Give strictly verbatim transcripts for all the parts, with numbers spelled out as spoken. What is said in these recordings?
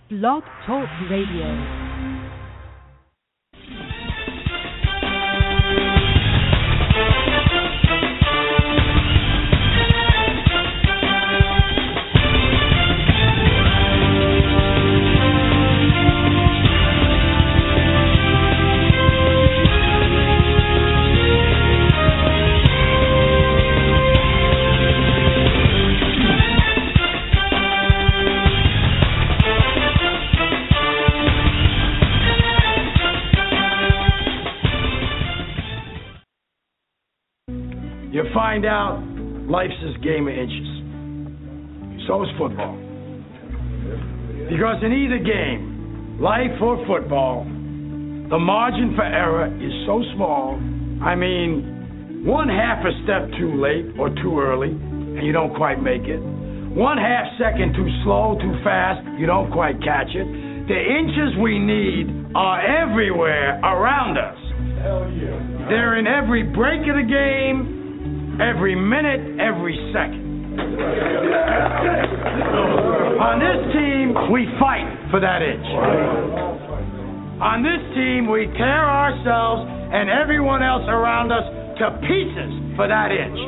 Blog Talk Radio. You find out life's this game of inches. So is football. Because in either game, life or football, the margin for error is so small. I mean, one half a step too late or too early, and you don't quite make it. One half second too slow, too fast, you don't quite catch it. The inches we need are everywhere around us. Hell yeah. They're in every break of the game, every minute, every second. On this team, we fight for that inch. On this team, we tear ourselves and everyone else around us to pieces for that inch.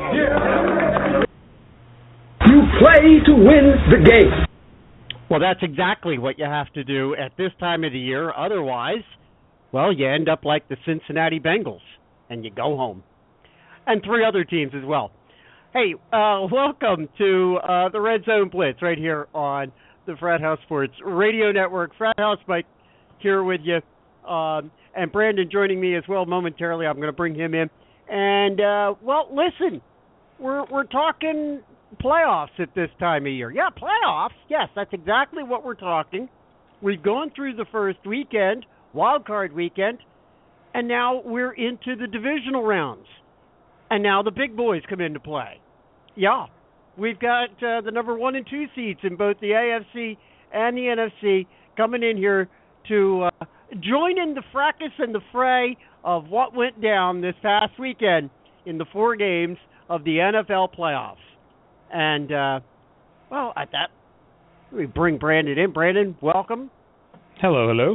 You play to win the game. Well, that's exactly what you have to do at this time of the year. Otherwise, well, you end up like the Cincinnati Bengals, and you go home. And three other teams as well. Hey, uh, welcome to uh, the Red Zone Blitz right here on the Frat House Sports Radio Network. Frat House Mike here with you. Um, and Brandon joining me as well momentarily. I'm going to bring him in. And, uh, well, listen, we're we're talking playoffs at this time of year. Yeah, playoffs. Yes, that's exactly what we're talking. We've gone through the first weekend, wild card weekend, and now we're into the divisional rounds. And now the big boys come into play. Yeah, we've got uh, the number one and two seeds in both the A F C and the N F C coming in here to uh, join in the fracas and the fray of what went down this past weekend in the four games of the N F L playoffs. And, uh, well, at that, we bring Brandon in. Brandon, welcome. Hello, hello.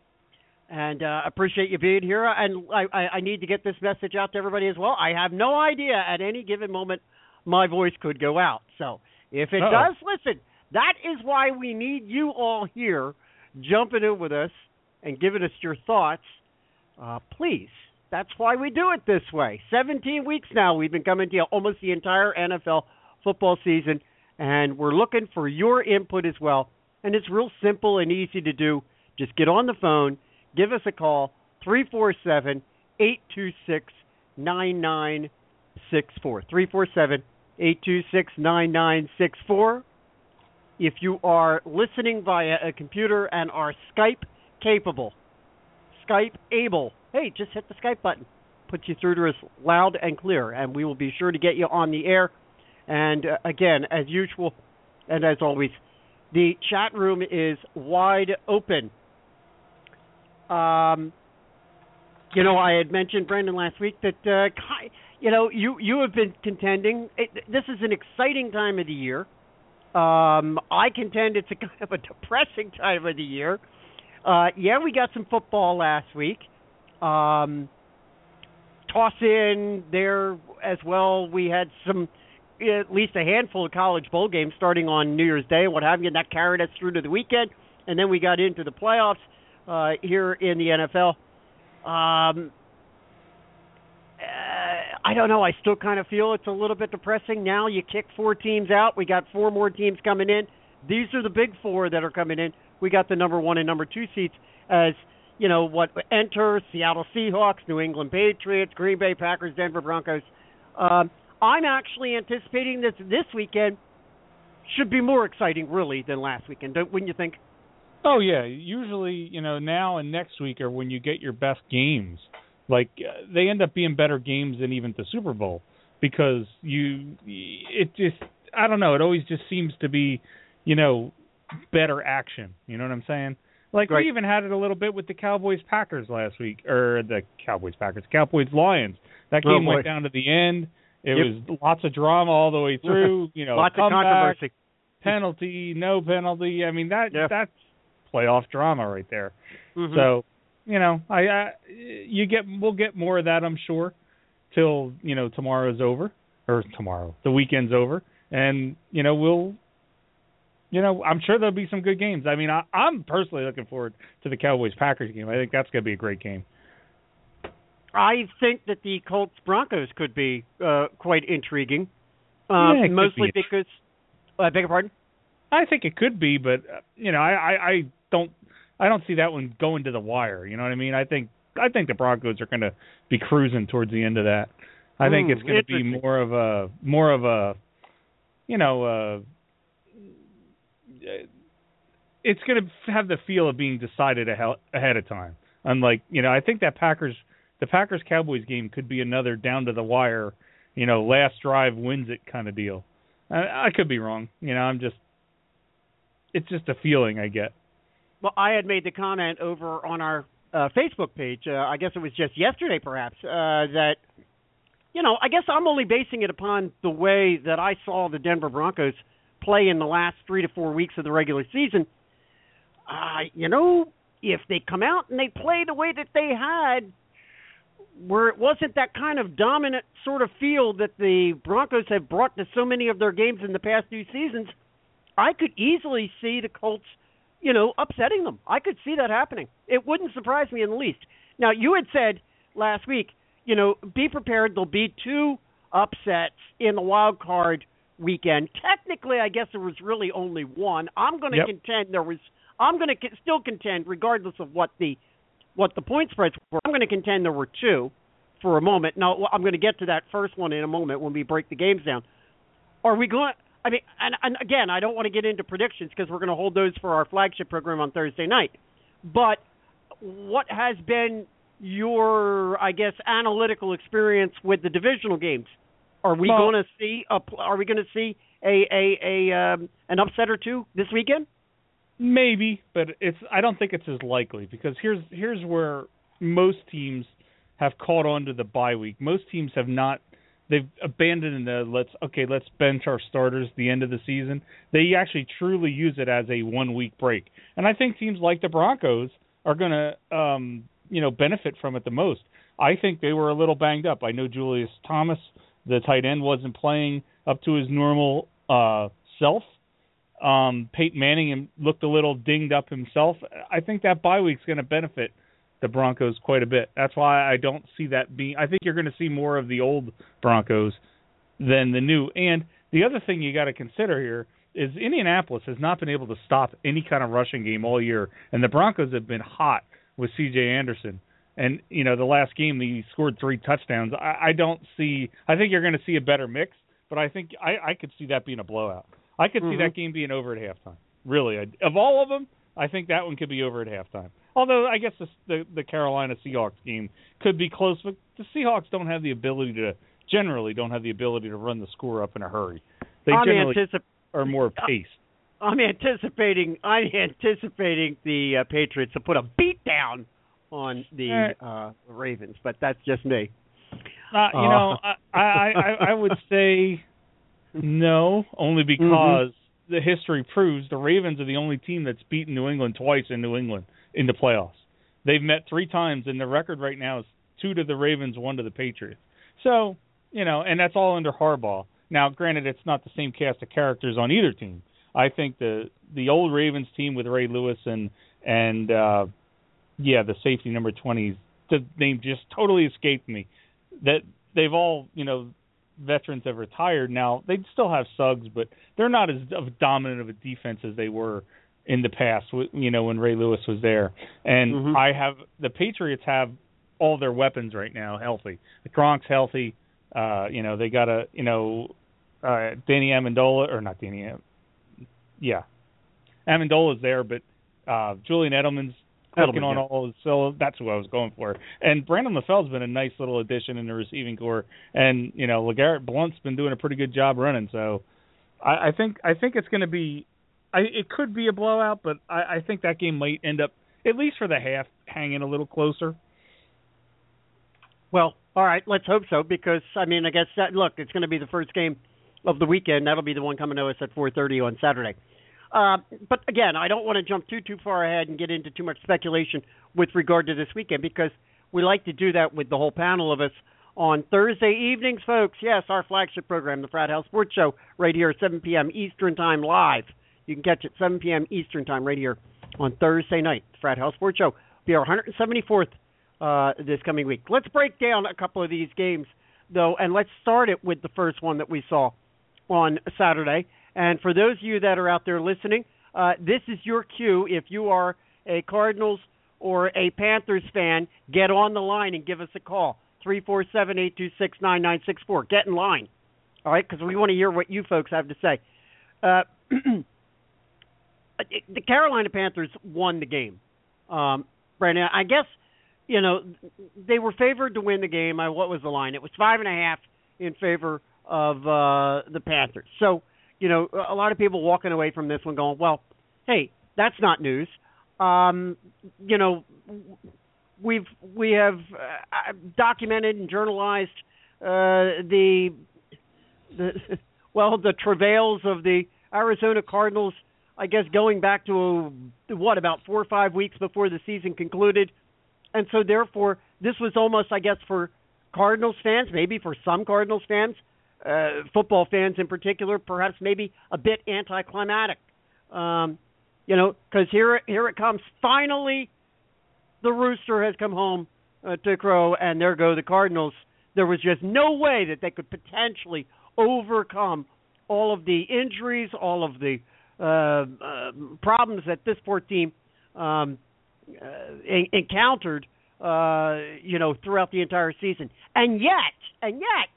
And I uh, appreciate you being here. And I, I, I need to get this message out to everybody as well. I have no idea at any given moment my voice could go out. So if it Uh-oh. does, listen, that is why we need you all here jumping in with us and giving us your thoughts. Uh, please, that's why we do it this way. seventeen weeks now we've been coming to you almost the entire N F L football season, and we're looking for your input as well. And it's real simple and easy to do. Just get on the phone. Give us a call, three four seven, eight two six, nine nine six four. three four seven, eight two six, nine nine six four. If you are listening via a computer and are Skype capable, Skype able, hey, just hit the Skype button. Put you through to us loud and clear, and we will be sure to get you on the air. And uh, again, as usual, and as always, the chat room is wide open. Um, you know, I had mentioned, Brandon, last week that, uh, you know, you, you have been contending. It, this is an exciting time of the year. Um, I contend it's a kind of a depressing time of the year. Uh, yeah, we got some football last week. Um, toss in there as well. We had some, at least a handful of college bowl games starting on New Year's Day and what have you, and that carried us through to the weekend. And then we got into the playoffs. Uh, here in the N F L. Um, uh, I don't know. I still kind of feel it's a little bit depressing. Now you kick four teams out. We got four more teams coming in. These are the big four that are coming in. We got the number one and number two seats as, you know, what enter Seattle Seahawks, New England Patriots, Green Bay Packers, Denver Broncos. Um, I'm actually anticipating that this weekend should be more exciting, really, than last weekend. Don't, wouldn't you think? Oh, yeah. Usually, you know, now and next week are when you get your best games. Like, uh, they end up being better games than even the Super Bowl because you, it just, I don't know, it always just seems to be, you know, better action. You know what I'm saying? Like, right. We even had it a little bit with the Cowboys-Packers last week, or the Cowboys-Packers, Cowboys-Lions. That game oh, went down to the end. It yep. was lots of drama all the way through. You know, lots of controversy. Penalty, no penalty. I mean, that yeah. that's playoff drama right there. Mm-hmm. So, you know, I, I you get we'll get more of that, I'm sure, till you know tomorrow's over or tomorrow the weekend's over, and you know we'll. You know, I'm sure there'll be some good games. I mean, I, I'm personally looking forward to the Cowboys-Packers game. I think that's going to be a great game. I think that the Colts-Broncos could be uh, quite intriguing, uh, yeah, mostly be. because uh, – I beg your pardon? I think it could be, but, uh, you know, I, I, I don't I don't see that one going to the wire. You know what I mean? I think I think the Broncos are going to be cruising towards the end of that. I mm, think it's going to be more of a – more of a, you know uh, – it's going to have the feel of being decided ahead of time. Unlike, you know, I think that Packers, the Packers-Cowboys game could be another down to the wire, you know, last drive wins it kind of deal. I, I could be wrong. You know, I'm just, it's just a feeling I get. Well, I had made the comment over on our uh, Facebook page, uh, I guess it was just yesterday perhaps, uh, that, you know, I guess I'm only basing it upon the way that I saw the Denver Broncos play in the last three to four weeks of the regular season. Uh, you know, if they come out and they play the way that they had, where it wasn't that kind of dominant sort of feel that the Broncos have brought to so many of their games in the past two seasons, I could easily see the Colts, you know, upsetting them. I could see that happening. It wouldn't surprise me in the least. Now, you had said last week, you know, be prepared. There'll be two upsets in the wild card weekend. Technically, I guess there was really only one. I'm going to yep. contend there was. I'm going to co- still contend, regardless of what the what the point spreads were. I'm going to contend there were two for a moment. Now, I'm going to get to that first one in a moment when we break the games down. Are we going? I mean, and, and again, I don't want to get into predictions because we're going to hold those for our flagship program on Thursday night. But what has been your, I guess, analytical experience with the divisional games? Are we well, going to see a? Are we going to see a a, a um, an upset or two this weekend? Maybe, but it's. I don't think it's as likely because here's here's where most teams have caught on to the bye week. Most teams have not. They've abandoned the let's okay let's bench our starters at the end of the season. They actually truly use it as a one week break, and I think teams like the Broncos are going to um, you know benefit from it the most. I think they were a little banged up. I know Julius Thomas, the tight end, wasn't playing up to his normal uh, self. Um, Peyton Manning looked a little dinged up himself. I think that bye week's going to benefit the Broncos quite a bit. That's why I don't see that being – I think you're going to see more of the old Broncos than the new. And the other thing you got to consider here is Indianapolis has not been able to stop any kind of rushing game all year, and the Broncos have been hot with C J Anderson. And, you know, the last game he scored three touchdowns. I, I don't see – I think you're going to see a better mix, but I think I, I could see that being a blowout. I could mm-hmm. see that game being over at halftime. Really. I, of all of them, I think that one could be over at halftime. Although I guess the, the, the Carolina Seahawks game could be close, but the Seahawks don't have the ability to – generally don't have the ability to run the score up in a hurry. They I'm generally anticip- are more paced. I'm anticipating I'm anticipating the uh, Patriots to put a beat down on the uh, Ravens, but that's just me. Uh, you uh. know, I, I, I, I would say no, only because mm-hmm. the history proves the Ravens are the only team that's beaten New England twice in New England in the playoffs. They've met three times, and the record right now is two to the Ravens, one to the Patriots. So, you know, and that's all under Harbaugh. Now, granted, it's not the same cast of characters on either team. I think the the old Ravens team with Ray Lewis and, and uh, yeah, the safety number twenty, the name just totally escaped me. That they've all, you know, veterans have retired now. They still have Suggs, but they're not as of dominant of a defense as they were in the past, you know, when Ray Lewis was there. And mm-hmm. I have the Patriots have all their weapons right now healthy. The Gronk's healthy. Uh, you know, they got a, you know, uh, Danny Amendola, or not Danny, yeah, Amendola's there, but uh, Julian Edelman's clicking on all, so that's who I was going for. And Brandon LaFell's been a nice little addition in the receiving corps, and you know, LeGarrette Blount's been doing a pretty good job running. So I, I think I think it's going to be, I, it could be a blowout, but I, I think that game might end up, at least for the half, hanging a little closer. Well, all right, let's hope so, because, I mean, I guess, that, look, it's going to be the first game of the weekend. That'll be the one coming to us at four thirty on Saturday. Uh, but again, I don't want to jump too too far ahead and get into too much speculation with regard to this weekend because we like to do that with the whole panel of us on Thursday evenings, folks. Yes, our flagship program, the Frat House Sports Show, right here at seven p.m. Eastern Time live. You can catch it seven p.m. Eastern Time right here on Thursday night. The Frat House Sports Show will be our one hundred seventy-fourth uh, this coming week. Let's break down a couple of these games, though, and let's start it with the first one that we saw on Saturday. And for those of you that are out there listening, uh, this is your cue. If you are a Cardinals or a Panthers fan, get on the line and give us a call. three four seven, eight two six, nine nine six four. Get in line, all right, because we want to hear what you folks have to say. Uh, the Carolina Panthers won the game. Um, Brandon, I guess, you know, they were favored to win the game. I, what was the line? It was five and a half in favor of uh, the Panthers. So, you know, a lot of people walking away from this one going, well, hey, that's not news. Um, you know, we've we have uh, documented and journalized uh, the the well the travails of the Arizona Cardinals. I guess going back to what about four or five weeks before the season concluded, and so therefore this was almost, I guess, for Cardinals fans, maybe for some Cardinals fans. Uh, football fans in particular, perhaps maybe a bit anticlimactic, um, you know, because here, here it comes. Finally, the rooster has come home uh, to crow, and there go the Cardinals. There was just no way that they could potentially overcome all of the injuries, all of the uh, uh, problems that this poor team um, uh, en- encountered, uh, you know, throughout the entire season. And yet, and yet,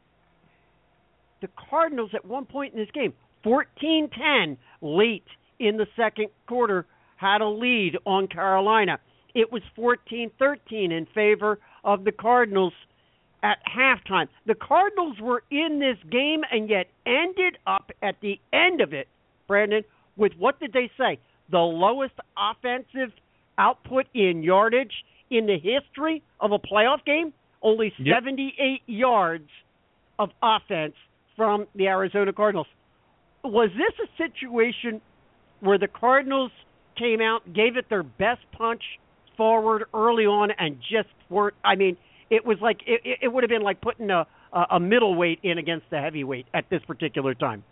the Cardinals at one point in this game, fourteen ten, late in the second quarter, had a lead on Carolina. It was fourteen thirteen in favor of the Cardinals at halftime. The Cardinals were in this game and yet ended up at the end of it, Brandon, with what did they say? The lowest offensive output in yardage in the history of a playoff game? Only yep. seventy-eight yards of offense from the Arizona Cardinals. Was this a situation where the Cardinals came out, gave it their best punch forward early on and just weren't, I mean, it was like, it, it would have been like putting a, a middleweight in against the heavyweight at this particular time.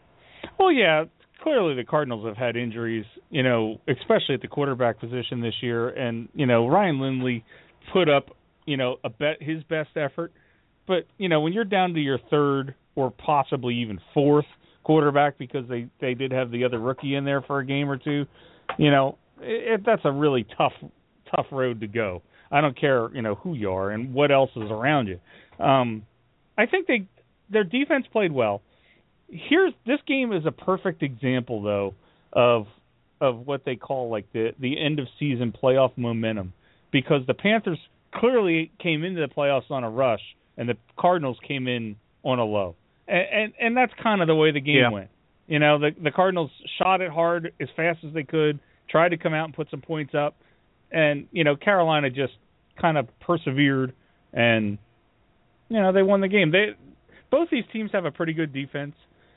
Well, yeah, clearly the Cardinals have had injuries, you know, especially at the quarterback position this year. And, you know, Ryan Lindley put up, you know, a bet his best effort. But, you know, when you're down to your third or possibly even fourth quarterback because they, they did have the other rookie in there for a game or two, you know, it, that's a really tough tough road to go. I don't care, you know, who you are and what else is around you. Um, I think they their defense played well. Here's this game is a perfect example, though, of of what they call like the, the end of season playoff momentum, because the Panthers clearly came into the playoffs on a rush and the Cardinals came in on a low. And, and and that's kind of the way the game yeah. went. You know, the the Cardinals shot it hard as fast as they could, tried to come out and put some points up, and you know Carolina just kind of persevered, and you know they won the game. They both these teams have a pretty good defense.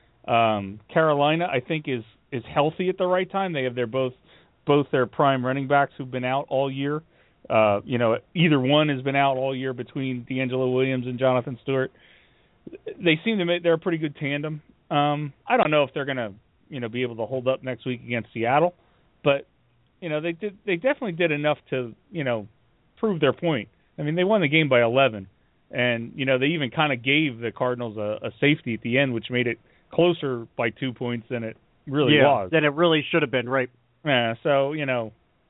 Um, Carolina, I think, is is healthy at the right time. They have their both both their prime running backs who've been out all year. Uh, you know, either one has been out all year between D'Angelo Williams and Jonathan Stewart. They seem to make they're a pretty good tandem. Um, I don't know if they're going to, you know, be able to hold up next week against Seattle, but you know they did they definitely did enough to, you know, prove their point. I mean, they won the game by eleven, and you know they even kind of gave the Cardinals a, a safety at the end, which made it closer by two points than it really yeah, was. Than it really should have been, right? Yeah. So you know,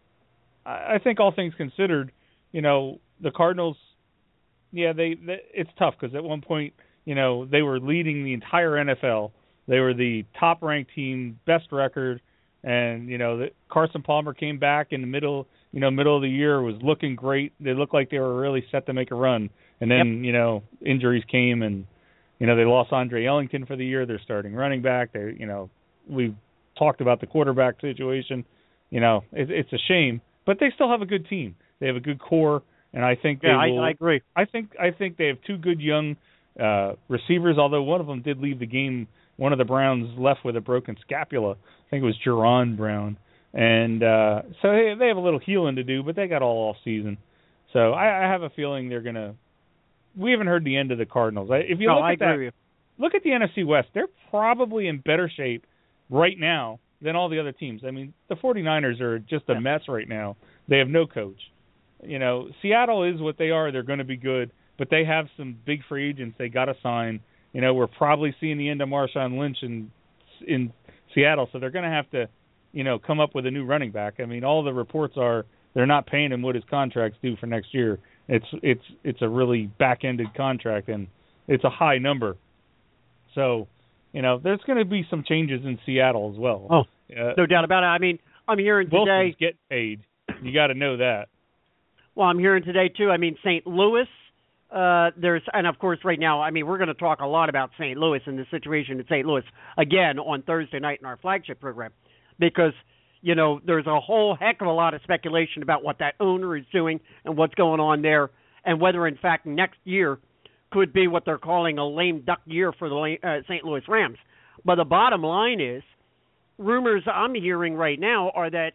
I, I think all things considered, you know, the Cardinals, yeah, they, they it's tough because at one point, you know, they were leading the entire N F L. They were the top-ranked team, best record, and you know, the, Carson Palmer came back in the middle, you know, middle of the year, was looking great. They looked like they were really set to make a run, and then yep. you know, injuries came, and you know, they lost Andre Ellington for the year. They're starting running back. They, you know, we've talked about the quarterback situation. You know, it, it's a shame, but they still have a good team. They have a good core, and I think they yeah, will, I, I agree. I think I think they have two good young Uh, receivers, although one of them did leave the game one of the Browns left with a broken scapula. I think it was Jerron Brown. And uh, so they, they have a little healing to do, but they got all off season. So I, I have a feeling they're going to – we haven't heard the end of the Cardinals. If you no, look I at agree that, with you. Look at the N F C West. They're probably in better shape right now than all the other teams. I mean, the 49ers are just a yeah. mess right now. They have no coach. You know, Seattle is what they are. They're going to be good, but they have some big free agents they got to sign. You know, we're probably seeing the end of Marshawn Lynch in in Seattle, so they're going to have to, you know, come up with a new running back. I mean, all the reports are they're not paying him what his contract's due for next year. It's it's it's a really back-ended contract, and it's a high number. So, you know, there's going to be some changes in Seattle as well. Oh, uh, no doubt about it. I mean, I'm hearing today. Wilson's get paid. You got to know that. Well, I'm hearing today too. I mean, Saint Louis. Uh, there's and of course right now. I mean, we're going to talk a lot about Saint Louis and the situation in Saint Louis again on Thursday night in our flagship program, because you know there's a whole heck of a lot of speculation about what that owner is doing and what's going on there, and whether in fact next year could be what they're calling a lame duck year for the uh, Saint Louis Rams. But the bottom line is, rumors I'm hearing right now are that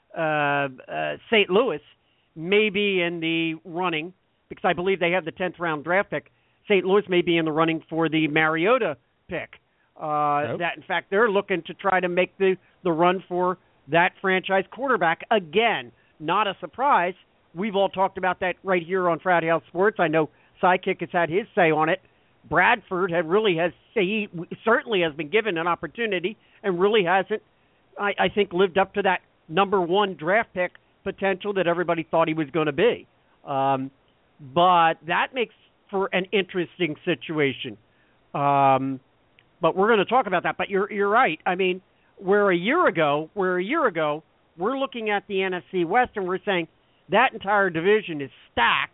uh, uh, Saint Louis may be in the running, because I believe they have the tenth round draft pick. Saint Louis may be in the running for the Mariota pick. Uh, nope. That, in fact, they're looking to try to make the, the run for that franchise quarterback again. Not a surprise. We've all talked about that right here on Frat House Sports. I know Sidekick has had his say on it. Bradford had really has he certainly has been given an opportunity and really hasn't, I, I think, lived up to that number one draft pick potential that everybody thought he was going to be. Um, but that makes for an interesting situation. Um, but we're going to talk about that. But you're you're right. I mean, where a year ago, where a year ago, we're looking at the N F C West and we're saying that entire division is stacked.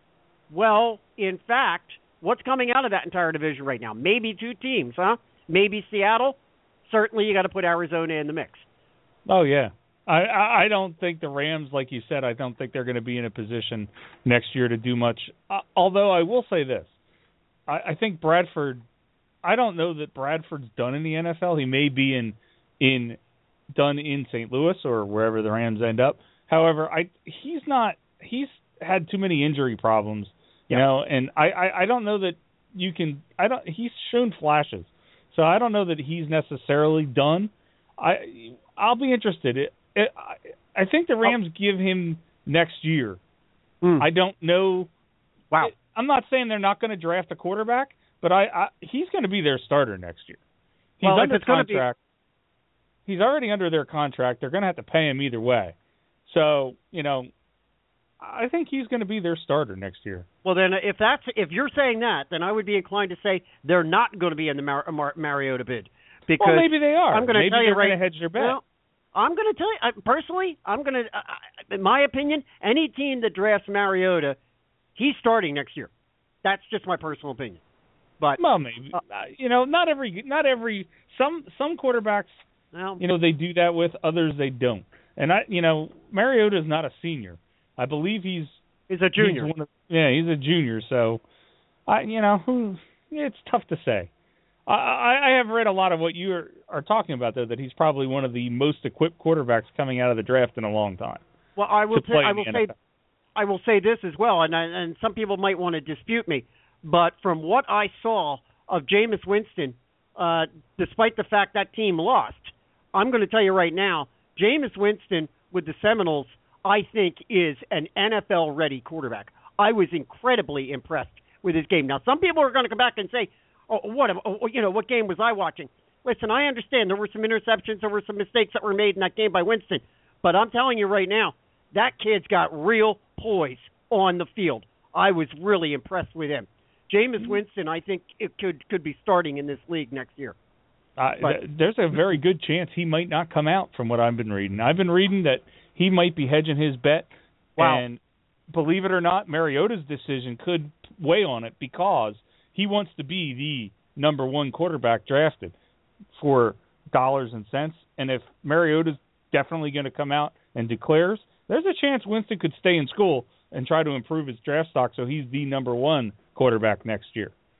Well, in fact, what's coming out of that entire division right now? Maybe two teams, huh? Maybe Seattle. Certainly, you got to put Arizona in the mix. Oh yeah. I, I don't think the Rams, like you said, I don't think they're going to be in a position next year to do much. Uh, although I will say this. I, I think Bradford, I don't know that Bradford's done in the N F L. He may be in in done in Saint Louis or wherever the Rams end up. However, I he's not he's had too many injury problems, you yep. know, and I, I, I don't know that you can I don't he's shown flashes. So I don't know that he's necessarily done. I I'll be interested. It, it, I, I think the Rams oh. give him next year. Mm. I don't know. Wow. It, I'm not saying they're not going to draft a quarterback, but I, I he's going to be their starter next year. He's well, under it's contract. Be... He's already under their contract. They're going to have to pay him either way. So, you know, I think he's going to be their starter next year. Well, then, if that's if you're saying that, then I would be inclined to say they're not going to be in the Mar- Mar- Mariota bid. Because well, maybe they are. I'm going to tell you right. Hedge their bet. Well, I'm going to tell you I, personally. I'm going to, uh, in my opinion, any team that drafts Mariota, he's starting next year. That's just my personal opinion. But well, maybe uh, you know, not every, not every. Some some quarterbacks, well, you know, they do that with. Others they don't. And I, you know, Mariota is not a senior. I believe he's he's a junior. He's one of, yeah, he's a junior. So, I, you know, who? It's tough to say. I, I have read a lot of what you are, are talking about, though, that he's probably one of the most equipped quarterbacks coming out of the draft in a long time. Well, I will say, I will say, I will say this as well, and I, and some people might want to dispute me, but from what I saw of Jameis Winston, uh, despite the fact that team lost, I'm going to tell you right now, Jameis Winston with the Seminoles, I think, is an N F L-ready quarterback. I was incredibly impressed with his game. Now, some people are going to come back and say, oh, what, oh, you know, what game was I watching? Listen, I understand there were some interceptions, there were some mistakes that were made in that game by Winston, but I'm telling you right now, that kid's got real poise on the field. I was really impressed with him. Jameis Winston, I think, it could could be starting in this league next year. Uh, th- there's a very good chance he might not come out from what I've been reading. I've been reading that he might be hedging his bet. Wow. And believe it or not, Mariota's decision could weigh on it because he wants to be the number one quarterback drafted for dollars and cents. And if Mariota's definitely going to come out and declares, there's a chance Winston could stay in school and try to improve his draft stock so he's the number one quarterback next year.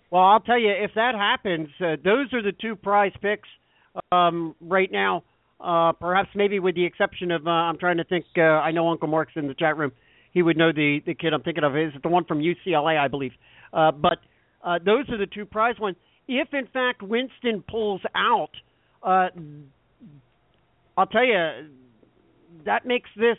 Well, I'll tell you, if that happens, uh, those are the two prize picks um, right now. Uh, perhaps maybe with the exception of, uh, I'm trying to think, uh, I know Uncle Mark's in the chat room. He would know the, the kid I'm thinking of. Is it the one from U C L A, I believe? Uh, but uh, those are the two prize ones. If, in fact, Winston pulls out, uh, I'll tell you, that makes this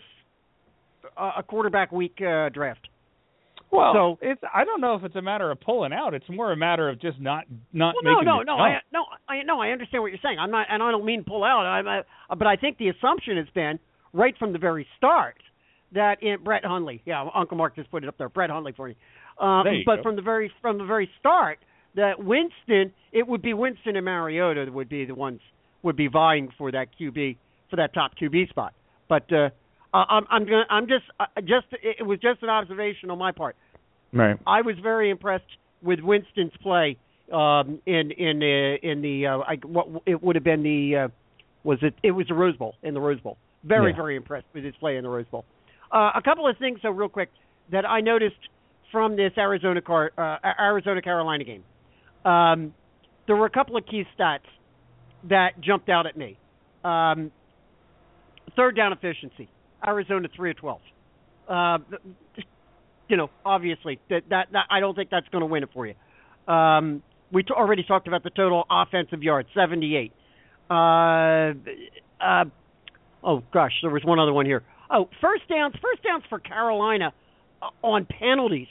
a quarterback week uh, draft. Well, so, it's I don't know if it's a matter of pulling out. It's more a matter of just not not well, making. No, no, it no, jump. I, no, I no, I understand what you're saying. I'm not, and I don't mean pull out. I'm, uh, but I think the assumption has been right from the very start that in Brett Hundley, yeah, Uncle Mark just put it up there, Brett Hundley for you. Um, there you but go. from the very from the very start, that Winston, it would be Winston and Mariota that would be the ones would be vying for that Q B for that top Q B spot. But uh, I'm I'm gonna, I'm just uh, just it was just an observation on my part. Right. I was very impressed with Winston's play um, in in uh, in the uh, I, what it would have been the uh, was it it was the Rose Bowl in the Rose Bowl. Very yeah. very impressed with his play in the Rose Bowl. Uh, a couple of things though, real quick, that I noticed from this Arizona car uh, Arizona Carolina game. Um, there were a couple of key stats that jumped out at me. Um, third down efficiency, Arizona three of twelve. Uh, You know, obviously, that, that that I don't think that's going to win it for you. Um, we t- already talked about the total offensive yards, seventy-eight. Uh, uh, oh, gosh, there was one other one here. Oh, first downs, first downs for Carolina uh, on penalties,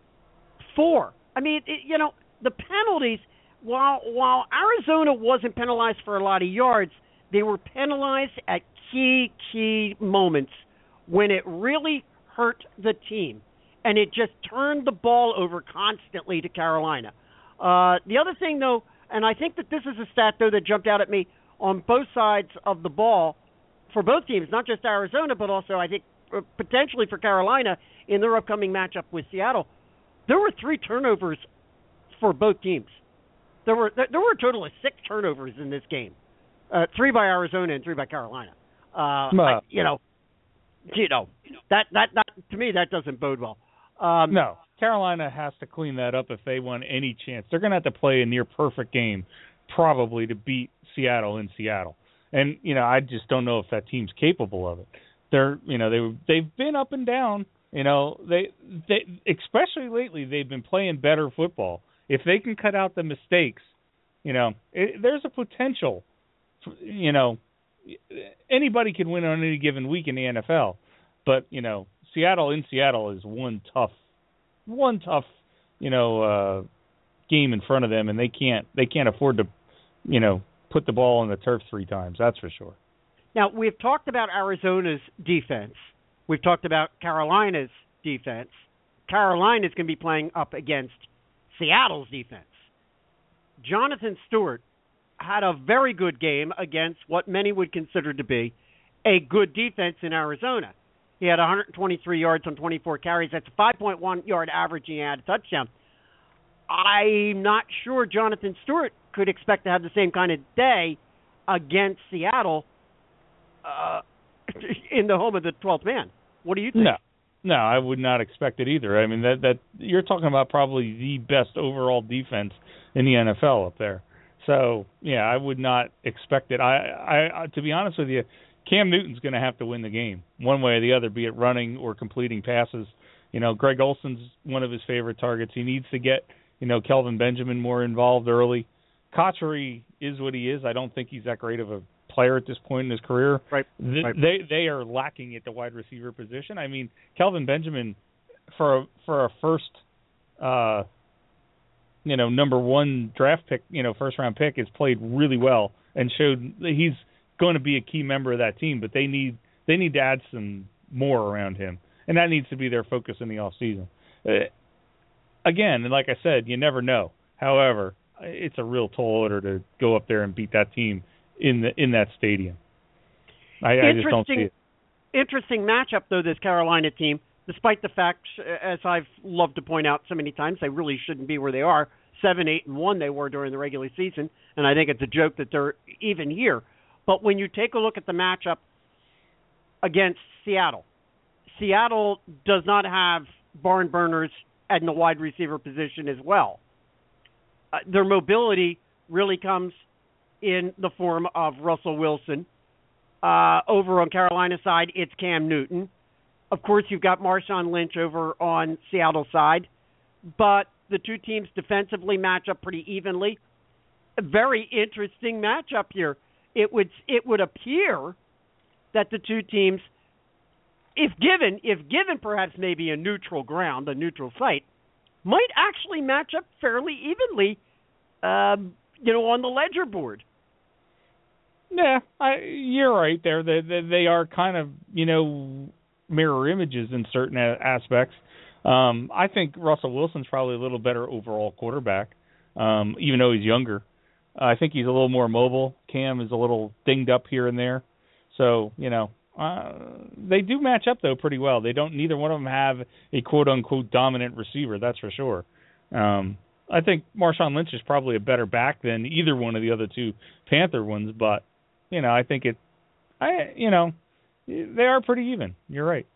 four. I mean, it, you know, the penalties, while while Arizona wasn't penalized for a lot of yards, they were penalized at key, key moments when it really hurt the team. And it just turned the ball over constantly to Carolina. Uh, the other thing, though, and I think that this is a stat, though, that jumped out at me on both sides of the ball for both teams, not just Arizona, but also I think potentially for Carolina in their upcoming matchup with Seattle. There were three turnovers for both teams. There were there were a total of six turnovers in this game, uh, three by Arizona and three by Carolina. Uh, I, you know, you know that, that that to me that doesn't bode well. Um, no, Carolina has to clean that up if they want any chance. They're going to have to play a near perfect game, probably, to beat Seattle in Seattle. And you know, I just don't know if that team's capable of it. They're, you know, they they've been up and down. You know, they they especially lately they've been playing better football. If they can cut out the mistakes, you know, it, there's a potential. For, you know, anybody can win on any given week in the N F L, but you know. Seattle in Seattle is one tough, one tough, you know, uh, game in front of them, and they can't they can't afford to, you know, put the ball on the turf three times. That's for sure. Now we've talked about Arizona's defense. We've talked about Carolina's defense. Carolina's going to be playing up against Seattle's defense. Jonathan Stewart had a very good game against what many would consider to be a good defense in Arizona. He had one hundred twenty-three yards on twenty-four carries. That's a five point one yard average. He had a touchdown. I'm not sure Jonathan Stewart could expect to have the same kind of day against Seattle uh, in the home of the twelfth man. What do you think? No, no, I would not expect it either. I mean, that that you're talking about probably the best overall defense in the N F L up there. So yeah, I would not expect it. I, I, to be honest with you. Cam Newton's going to have to win the game one way or the other, be it running or completing passes. You know, Greg Olson's one of his favorite targets. He needs to get, you know, Kelvin Benjamin more involved early. Cotchery is what he is. I don't think he's that great of a player at this point in his career. Right. Th- right. They they are lacking at the wide receiver position. I mean, Kelvin Benjamin for a, for a first, uh, you know, number one draft pick, you know, first round pick, has played really well and showed that he's going to be a key member of that team, but they need they need to add some more around him, and that needs to be their focus in the off season. Uh, again, and like I said, you never know. However, it's a real tall order to go up there and beat that team in the in that stadium. I, I just don't see it. Interesting matchup, though, this Carolina team, despite the fact, as I've loved to point out so many times, they really shouldn't be where they are. Seven, eight, and one they were during the regular season, and I think it's a joke that they're even here. But when you take a look at the matchup against Seattle, Seattle does not have barn burners at the wide receiver position as well. uh, their mobility really comes in the form of Russell Wilson. Uh, over on Carolina's side, it's Cam Newton. Of course, you've got Marshawn Lynch over on Seattle's side. But the two teams defensively match up pretty evenly. A very interesting matchup here. It would it would appear that the two teams, if given if given perhaps maybe a neutral ground, a neutral site, might actually match up fairly evenly, um, you know, on the ledger board. Yeah, I, you're right there. They, they they are kind of, you know, mirror images in certain a- aspects. Um, I think Russell Wilson's probably a little better overall quarterback, um, even though he's younger. Uh, I think he's a little more mobile. Cam is a little dinged up here and there. So, you know, uh, they do match up, though, pretty well. They don't, neither one of them have a quote-unquote dominant receiver, that's for sure. Um, I think Marshawn Lynch is probably a better back than either one of the other two Panther ones, but, you know, I think it, I, you know, they are pretty even. You're right.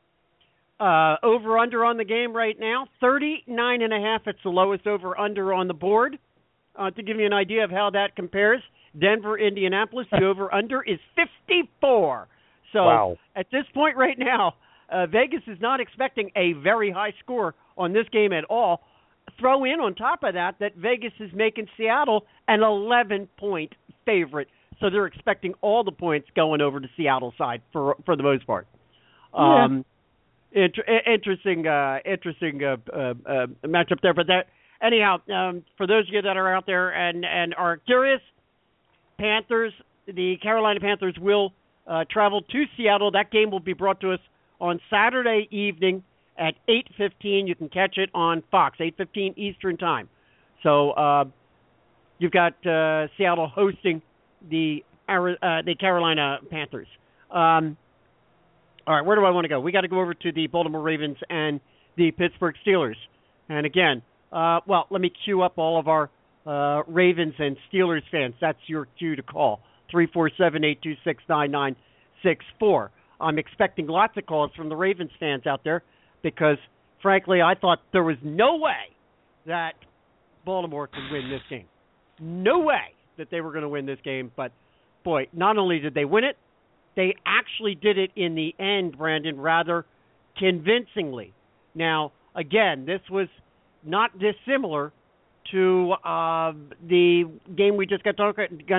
Uh, over-under on the game right now, thirty-nine and a half. It's the lowest over-under on the board. Uh, to give you an idea of how that compares, Denver, Indianapolis, the over-under is fifty-four. So wow. At this point right now, uh, Vegas is not expecting a very high score on this game at all. Throw in on top of that that Vegas is making Seattle an eleven-point favorite. So they're expecting all the points going over to Seattle's side for for the most part. Um, yeah. inter- interesting, uh, interesting uh, uh, uh, matchup there. But that anyhow, um, for those of you that are out there and, and are curious, Panthers, the Carolina Panthers will uh, travel to Seattle. That game will be brought to us on Saturday evening at eight fifteen. You can catch it on Fox, eight fifteen Eastern Time. So uh, you've got uh, Seattle hosting the uh, the Carolina Panthers. Um, all right, where do I want to go? We got to go over to the Baltimore Ravens and the Pittsburgh Steelers. And again, uh, well, let me queue up all of our uh, Ravens and Steelers fans. That's your cue to call, three four seven, eight two six, nine nine six four. I'm expecting lots of calls from the Ravens fans out there because, frankly, I thought there was no way that Baltimore could win this game. No way that they were going to win this game, but boy, not only did they win it, they actually did it in the end, Brandon, rather convincingly. Now, again, this was not dissimilar to uh, the game we just got, talk-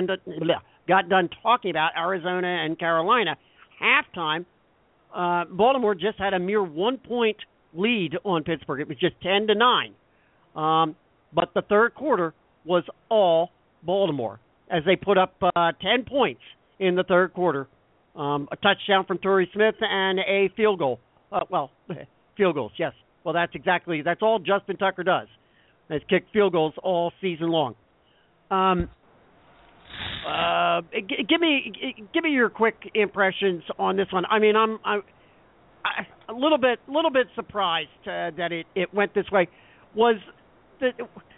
got done talking about, Arizona and Carolina. Halftime, uh, Baltimore just had a mere one-point lead on Pittsburgh. It was just ten to nine. Um, but the third quarter was all Baltimore as they put up uh, ten points in the third quarter. Um, a touchdown from Torrey Smith and a field goal. Uh, well, field goals, yes. Well, that's exactly, that's all Justin Tucker does. Has kicked field goals all season long. Um, uh, g- give me, g- give me your quick impressions on this one. I mean, I'm, I'm I, a little bit, little bit surprised uh, that it, it went this way. Was the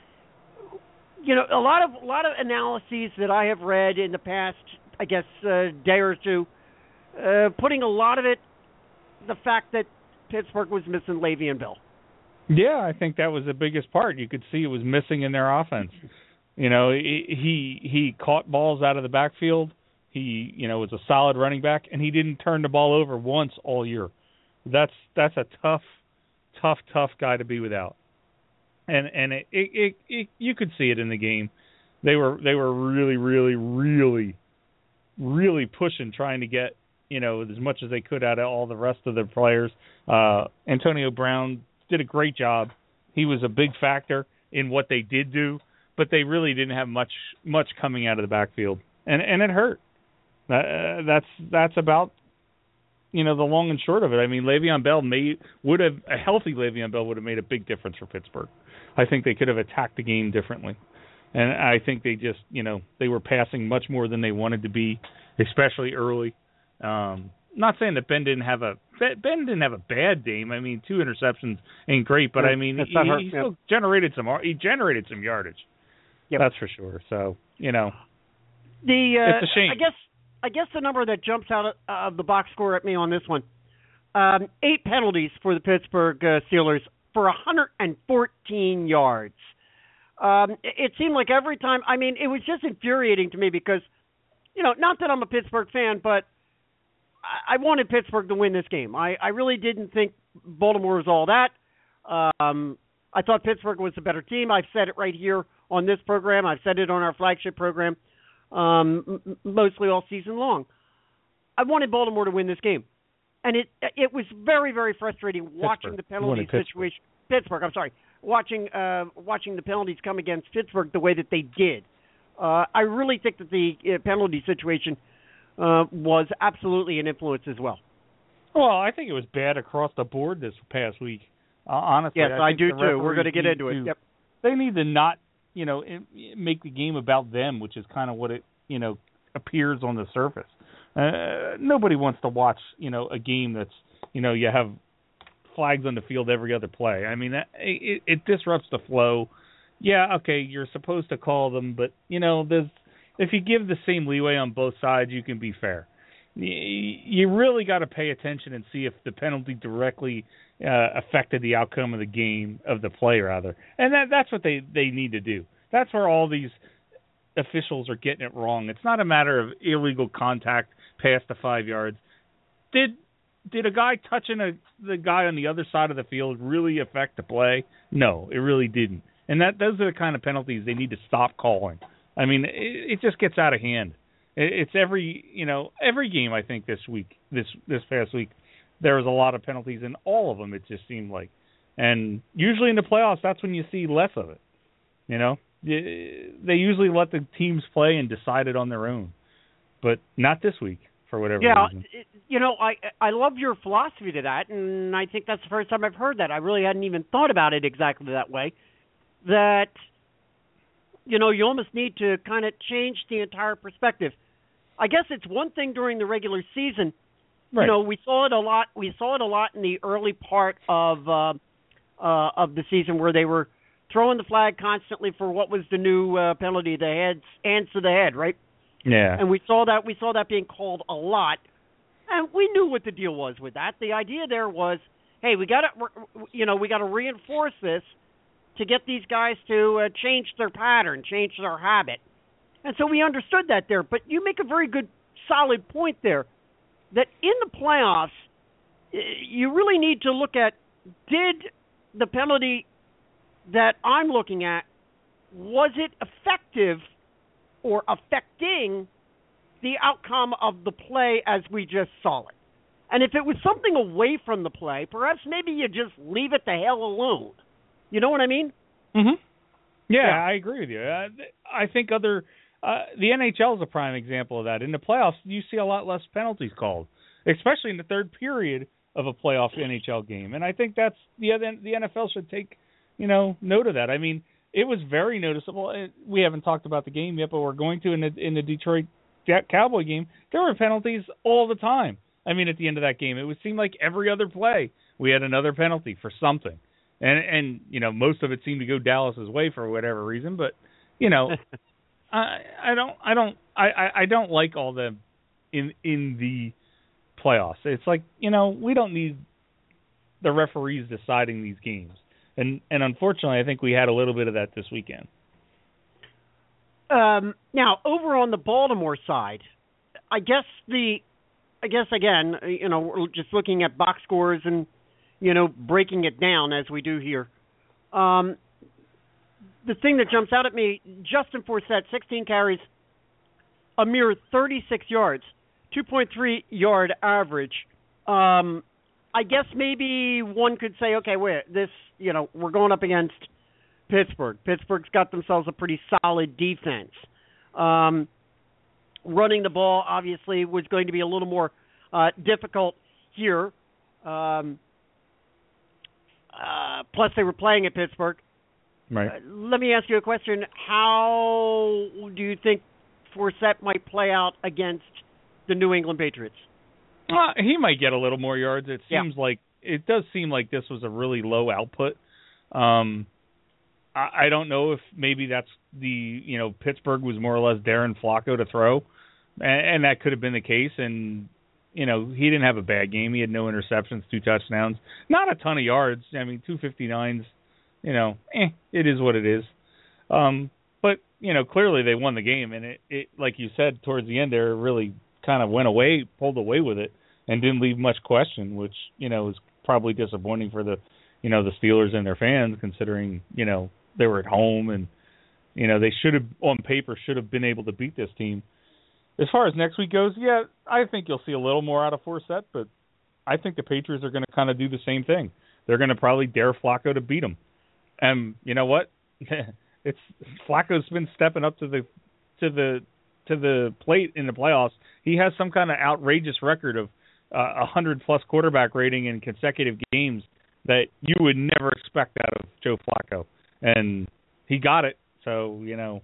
You know, a lot of a lot of analyses that I have read in the past, I guess, uh, day or two, uh, putting a lot of it, the fact that Pittsburgh was missing Le'Veon Bell. Yeah, I think that was the biggest part. You could see it was missing in their offense. You know, he he, he caught balls out of the backfield. He, you know, was a solid running back, and he didn't turn the ball over once all year. That's that's a tough, tough, tough guy to be without. And and it, it, it, it you could see it in the game. They were they were really really really really pushing, trying to get, you know, as much as they could out of all the rest of their players. Uh, Antonio Brown did a great job. He was a big factor in what they did do, but they really didn't have much much coming out of the backfield, and and it hurt. Uh, that's that's about, you know, the long and short of it. I mean, Le'Veon Bell may would have a healthy Le'Veon Bell would have made a big difference for Pittsburgh. I think they could have attacked the game differently. And I think they just, you know, they were passing much more than they wanted to be, especially early. Um, not saying that Ben didn't have a Ben didn't have a bad game. I mean, two interceptions ain't great, but I mean, he, he still generated some he generated some yardage. Yep. That's for sure. So, you know, the uh, it's a shame. I guess I guess the number that jumps out of, uh, of the box score at me on this one, um, eight penalties for the Pittsburgh uh, Steelers for one hundred fourteen yards. Um, it, it seemed like every time. I mean, it was just infuriating to me because, you know, not that I'm a Pittsburgh fan, but I, I wanted Pittsburgh to win this game. I, I really didn't think Baltimore was all that. Um, I thought Pittsburgh was the better team. I've said it right here on this program. I've said it on our flagship program um, m- mostly all season long. I wanted Baltimore to win this game. And it it was very, very frustrating watching Pittsburgh. the penalty Pittsburgh. situation. Pittsburgh, I'm sorry. Watching uh, watching the penalties come against Pittsburgh the way that they did. Uh, I really think that the uh, penalty situation uh, was absolutely an influence as well. Well, I think it was bad across the board this past week. Uh, honestly, yes, I, I think do the too. We're going to get into it. To, yep. They need to not, you know, make the game about them, which is kind of what it, you know, appears on the surface. Uh, nobody wants to watch, you know, a game that's, you know, you have flags on the field every other play. I mean, that, it, it disrupts the flow. Yeah, okay, you're supposed to call them, but, you know, there's, if you give the same leeway on both sides, you can be fair. You really got to pay attention and see if the penalty directly uh, affected the outcome of the game, of the play, rather. And that that's what they, they need to do. That's where all these officials are getting it wrong. It's not a matter of illegal contact past the five yards. Did did a guy touching a, the guy on the other side of the field really affect the play? No, it really didn't. And that those are the kind of penalties they need to stop calling. I mean, it, it just gets out of hand. It, it's every you know every game I think this week this this past week there was a lot of penalties in all of them. It just seemed like, and usually in the playoffs that's when you see less of it. You know, they usually let the teams play and decide it on their own, but not this week for whatever yeah, reason. Yeah, you know, I I love your philosophy to that, and I think that's the first time I've heard that. I really hadn't even thought about it exactly that way. That, you know, you almost need to kind of change the entire perspective. I guess it's one thing during the regular season. Right. You know, we saw it a lot. We saw it a lot in the early part of uh, uh, of the season where they were throwing the flag constantly for what was the new uh, penalty, the heads, hands to the head, right? Yeah. And we saw that we saw that being called a lot, and we knew what the deal was with that. The idea there was, hey, we got to, you know, we got to reinforce this to get these guys to uh, change their pattern, change their habit, and so we understood that there. But you make a very good, solid point there, that in the playoffs, you really need to look at, did the penalty that I'm looking at, was it effective or affecting the outcome of the play as we just saw it? And if it was something away from the play, perhaps maybe you just leave it the hell alone. You know what I mean? Mm-hmm. Yeah, Yeah. I agree with you. I, I think other uh, the N H L is a prime example of that. In the playoffs, you see a lot less penalties called, especially in the third period of a playoff N H L game. And I think that's the other, the N F L should take, you know, note of that. I mean, it was very noticeable. We haven't talked about the game yet, but we're going to in the in the Detroit Cowboy game. There were penalties all the time. I mean, at the end of that game, it would seem like every other play we had another penalty for something. And, and you know, most of it seemed to go Dallas's way for whatever reason. But, you know, I, I don't I don't I, I don't like all the in in the playoffs. It's like, you know, we don't need the referees deciding these games. And and unfortunately, I think we had a little bit of that this weekend. Um, now, over on the Baltimore side, I guess the, I guess again, you know, we're just looking at box scores and, you know, breaking it down as we do here. Um, the thing that jumps out at me, Justin Forsett, sixteen carries, a mere thirty-six yards, two point three yard average. Um, I guess maybe one could say, okay, wait, this, you know, we're going up against Pittsburgh. Pittsburgh's got themselves a pretty solid defense. Um, running the ball, obviously, was going to be a little more uh, difficult here. Um, uh, plus, they were playing at Pittsburgh. Right. Uh, let me ask you a question. How do you think Forsett might play out against the New England Patriots? Uh, he might get a little more yards. It seems yeah. like it does seem like this was a really low output. Um, I, I don't know if maybe that's the you know Pittsburgh was more or less Darren Flacco to throw, and, and that could have been the case. And you know he didn't have a bad game. He had no interceptions, two touchdowns, not a ton of yards. I mean, two fifty-nines. You know, eh, it is what it is. Um, but you know, clearly they won the game, and it, it like you said towards the end there, really kind of went away, pulled away with it, and didn't leave much question, which you know is probably disappointing for the you know the Steelers and their fans, considering you know they were at home and you know they should have on paper should have been able to beat this team. As far as next week goes, yeah, I think you'll see a little more out of Forsett, but I think the Patriots are going to kind of do the same thing. They're going to probably dare Flacco to beat them. And you know what? it's Flacco's been stepping up to the to the to the plate in the playoffs. He has some kind of outrageous record of a uh, hundred plus quarterback rating in consecutive games that you would never expect out of Joe Flacco, and he got it. So you know.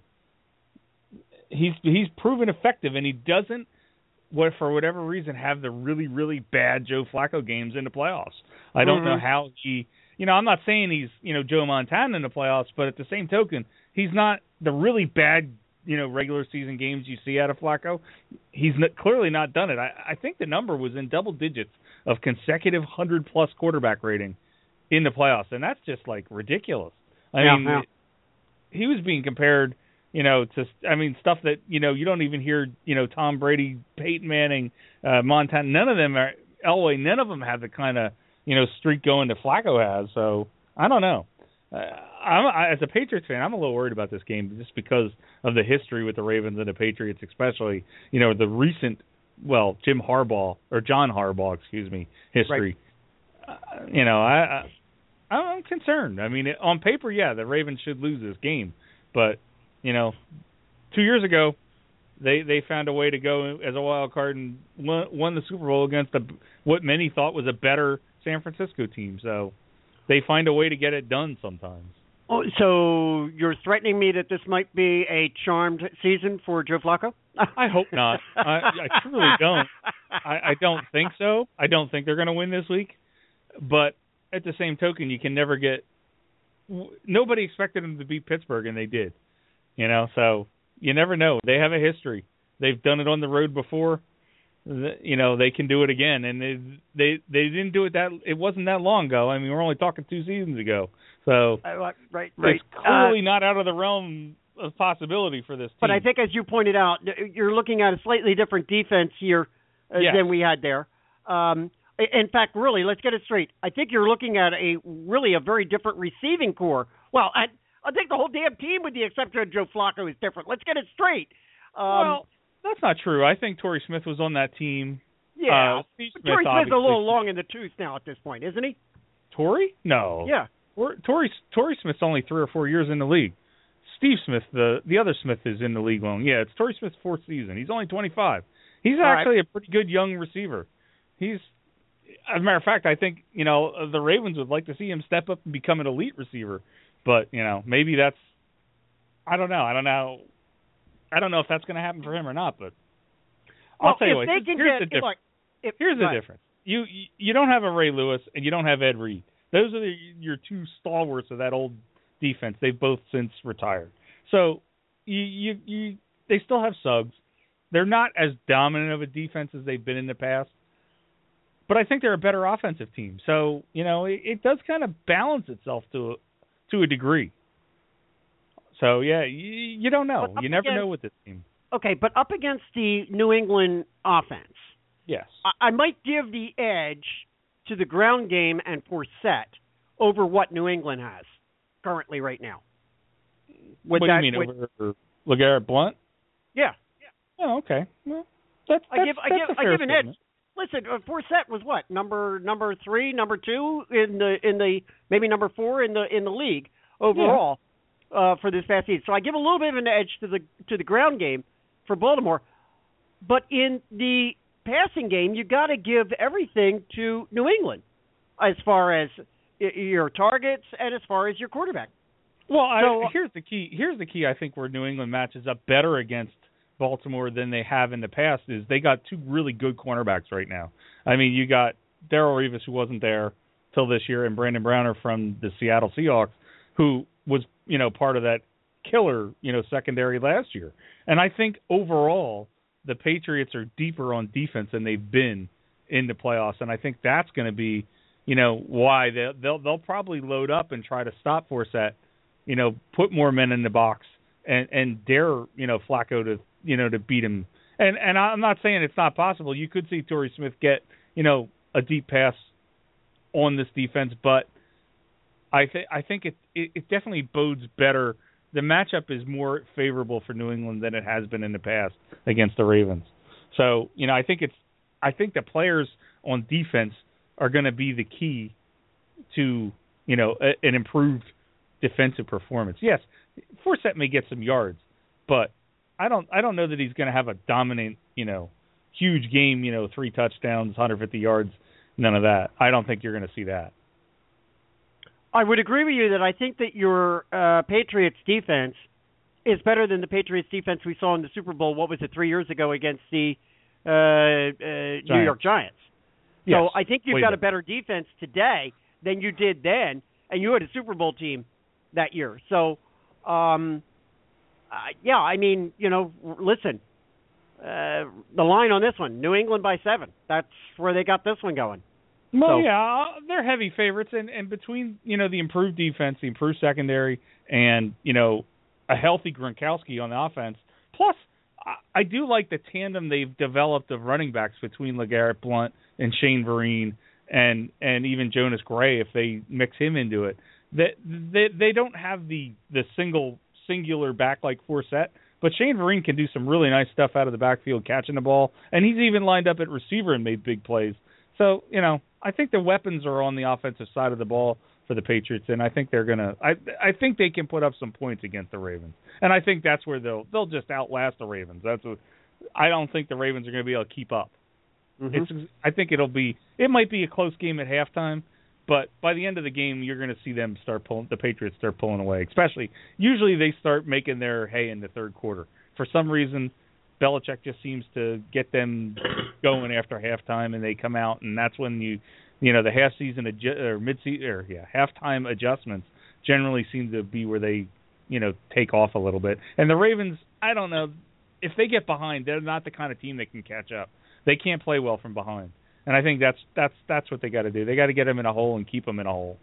He's he's proven effective, and he doesn't, what for whatever reason, have the really, really bad Joe Flacco games in the playoffs. I don't mm-hmm. know how he, you know, I'm not saying he's, you know, Joe Montana in the playoffs, but at the same token, he's not the really bad, you know, regular season games you see out of Flacco. He's not, clearly not done it. I, I think the number was in double digits of consecutive one hundred plus quarterback rating in the playoffs, and that's just, like, ridiculous. I yeah, mean, yeah. he was being compared – You know, to I mean, stuff that you know you don't even hear. You know, Tom Brady, Peyton Manning, uh, Montana. None of them are Elway. None of them have the kind of you know streak going that Flacco has. So I don't know. Uh, I'm, I, as a Patriots fan, I'm a little worried about this game just because of the history with the Ravens and the Patriots, especially. You know, the recent, well, Jim Harbaugh or John Harbaugh, excuse me, history. Right. Uh, you know, I, I I'm concerned. I mean, it, on paper, yeah, the Ravens should lose this game, but you know, two years ago, they they found a way to go as a wild card and won, won the Super Bowl against a, what many thought was a better San Francisco team. So they find a way to get it done sometimes. Oh, so you're threatening me that this might be a charmed season for Joe Flacco? I hope not. I, I truly don't. I, I don't think so. I don't think they're going to win this week. But at the same token, you can never get – nobody expected them to beat Pittsburgh, and they did. You know, so you never know. They have a history. They've done it on the road before. You know, they can do it again, and they they they didn't do it that. It wasn't that long ago. I mean, we're only talking two seasons ago. So uh, right, right. It's clearly uh, not out of the realm of possibility for this team. But I think, as you pointed out, you're looking at a slightly different defense here uh, yes. than we had there. Um, in fact, really, let's get it straight. I think you're looking at a really a very different receiving core. Well, at I think the whole damn team, with the exception of Joe Flacco, is different. Let's get it straight. Um, well, that's not true. I think Torrey Smith was on that team. Yeah, uh, Steve Smith, Torrey Smith's a little long in the tooth now at this point, isn't he? Torrey? No. Yeah. Torrey Torrey Smith's only three or four years in the league. Steve Smith, the the other Smith, is in the league long. Yeah, it's Torrey Smith's fourth season. He's only twenty-five. He's All actually right. a pretty good young receiver. He's, as a matter of fact, I think you know the Ravens would like to see him step up and become an elite receiver. But, you know, maybe that's – I don't know. I don't know. I don't know if that's going to happen for him or not, but I'll well, tell you what. Here's, get, the difference. Like, if, here's the right. difference. You you don't have a Ray Lewis and you don't have Ed Reed. Those are the, your two stalwarts of that old defense. They've both since retired. So you, you you they still have Suggs. They're not as dominant of a defense as they've been in the past. But I think they're a better offensive team. So, you know, it, it does kind of balance itself to a, to a degree. So, yeah, you, you don't know. You never against, know with this team. Okay, but up against the New England offense, yes, I, I might give the edge to the ground game and Forsett over what New England has currently right now. Would what that, do you mean, would, over LeGarrette Blount? Yeah. Oh, okay. Well, that's, that's, I give, that's I give, a fair I give an statement. edge. Listen, uh, Forsett was what number number three, number two in the in the maybe number four in the in the league overall yeah. uh, for this past season. So I give a little bit of an edge to the to the ground game for Baltimore, but in the passing game, you got to give everything to New England as far as your targets and as far as your quarterback. Well, so, I, here's the key. Here's the key. I think where New England matches up better against Baltimore than they have in the past is they got two really good cornerbacks right now. I mean, you got Darrelle Revis, who wasn't there till this year, and Brandon Browner from the Seattle Seahawks, who was, you know, part of that killer, you know, secondary last year. And I think overall the Patriots are deeper on defense than they've been in the playoffs, and I think that's going to be, you know, why they'll, they'll they'll probably load up and try to stop Forsett you know, put more men in the box and, and dare, you know, Flacco to, you know, to beat him. And and I'm not saying it's not possible. You could see Torrey Smith get, you know, a deep pass on this defense, but I think I think it, it it definitely bodes better. The matchup is more favorable for New England than it has been in the past against the Ravens. So, you know, I think it's I think the players on defense are going to be the key to, you know, a, an improved defensive performance. Yes, Forsett may get some yards, but I don't I don't know that he's going to have a dominant, you know, huge game, you know, three touchdowns, one hundred fifty yards, none of that. I don't think you're going to see that. I would agree with you that I think that your uh, Patriots defense is better than the Patriots defense we saw in the Super Bowl, what was it, three years ago against the uh, uh, New York Giants. Yes, so I think you've got better. a better defense today than you did then, and you had a Super Bowl team that year. So, um, uh, yeah, I mean, you know, listen, uh, the line on this one, New England by seven. That's where they got this one going. Well, so. yeah, they're heavy favorites, and, and between, you know, the improved defense, the improved secondary, and, you know, a healthy Gronkowski on the offense, plus I, I do like the tandem they've developed of running backs between LeGarrette Blount and Shane Vereen and and even Jonas Gray if they mix him into it. That they, they don't have the, the single singular back like Forsett, but Shane Vereen can do some really nice stuff out of the backfield catching the ball, and he's even lined up at receiver and made big plays. So, you know, I think the weapons are on the offensive side of the ball for the Patriots, and I think they're gonna. I I think they can put up some points against the Ravens, and I think that's where they'll they'll just outlast the Ravens. That's what I don't think the Ravens are going to be able to keep up. Mm-hmm. It's I think it'll be it might be a close game at halftime, but by the end of the game, you're going to see them start pulling. The Patriots start pulling away. Especially usually they start making their hay in the third quarter. For some reason, Belichick just seems to get them going after halftime, and they come out, and that's when you, you know, the half season adju- or mid season or yeah halftime adjustments generally seem to be where they, you know, take off a little bit. And the Ravens, I don't know, if they get behind, they're not the kind of team that can catch up. They can't play well from behind, and I think that's that's that's what they got to do. They got to get them in a hole and keep them in a hole.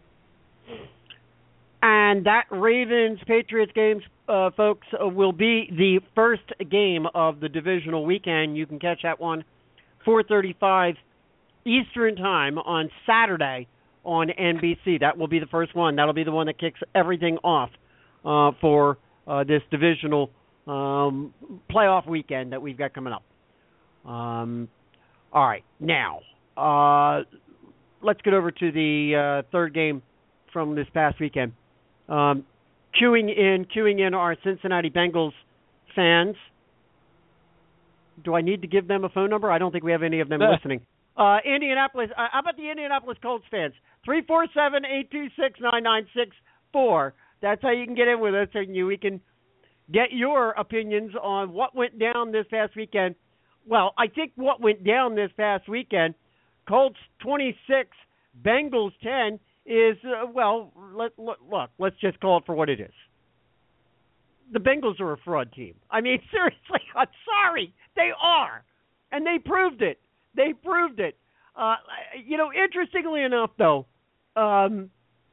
And that Ravens-Patriots game, uh, folks, uh, will be the first game of the divisional weekend. You can catch that one four thirty-five Eastern Time on Saturday on N B C. That will be the first one. That'll be the one that kicks everything off uh, for uh, this divisional um, playoff weekend that we've got coming up. Um, all right. Now, uh, let's get over to the uh, third game from this past weekend. Um, queuing in, queuing in our Cincinnati Bengals fans. Do I need to give them a phone number? I don't think we have any of them listening. Uh, Indianapolis, uh, how about the Indianapolis Colts fans? three four seven, eight two six, nine nine six four. That's how you can get in with us, and you, we can get your opinions on what went down this past weekend. Well, I think what went down this past weekend, Colts twenty-six, Bengals ten, is, uh, well, let, look, look, let's just call it for what it is. The Bengals are a fraud team. I mean, seriously, I'm sorry. They are. And they proved it. They proved it. Uh, you know, interestingly enough, though, um,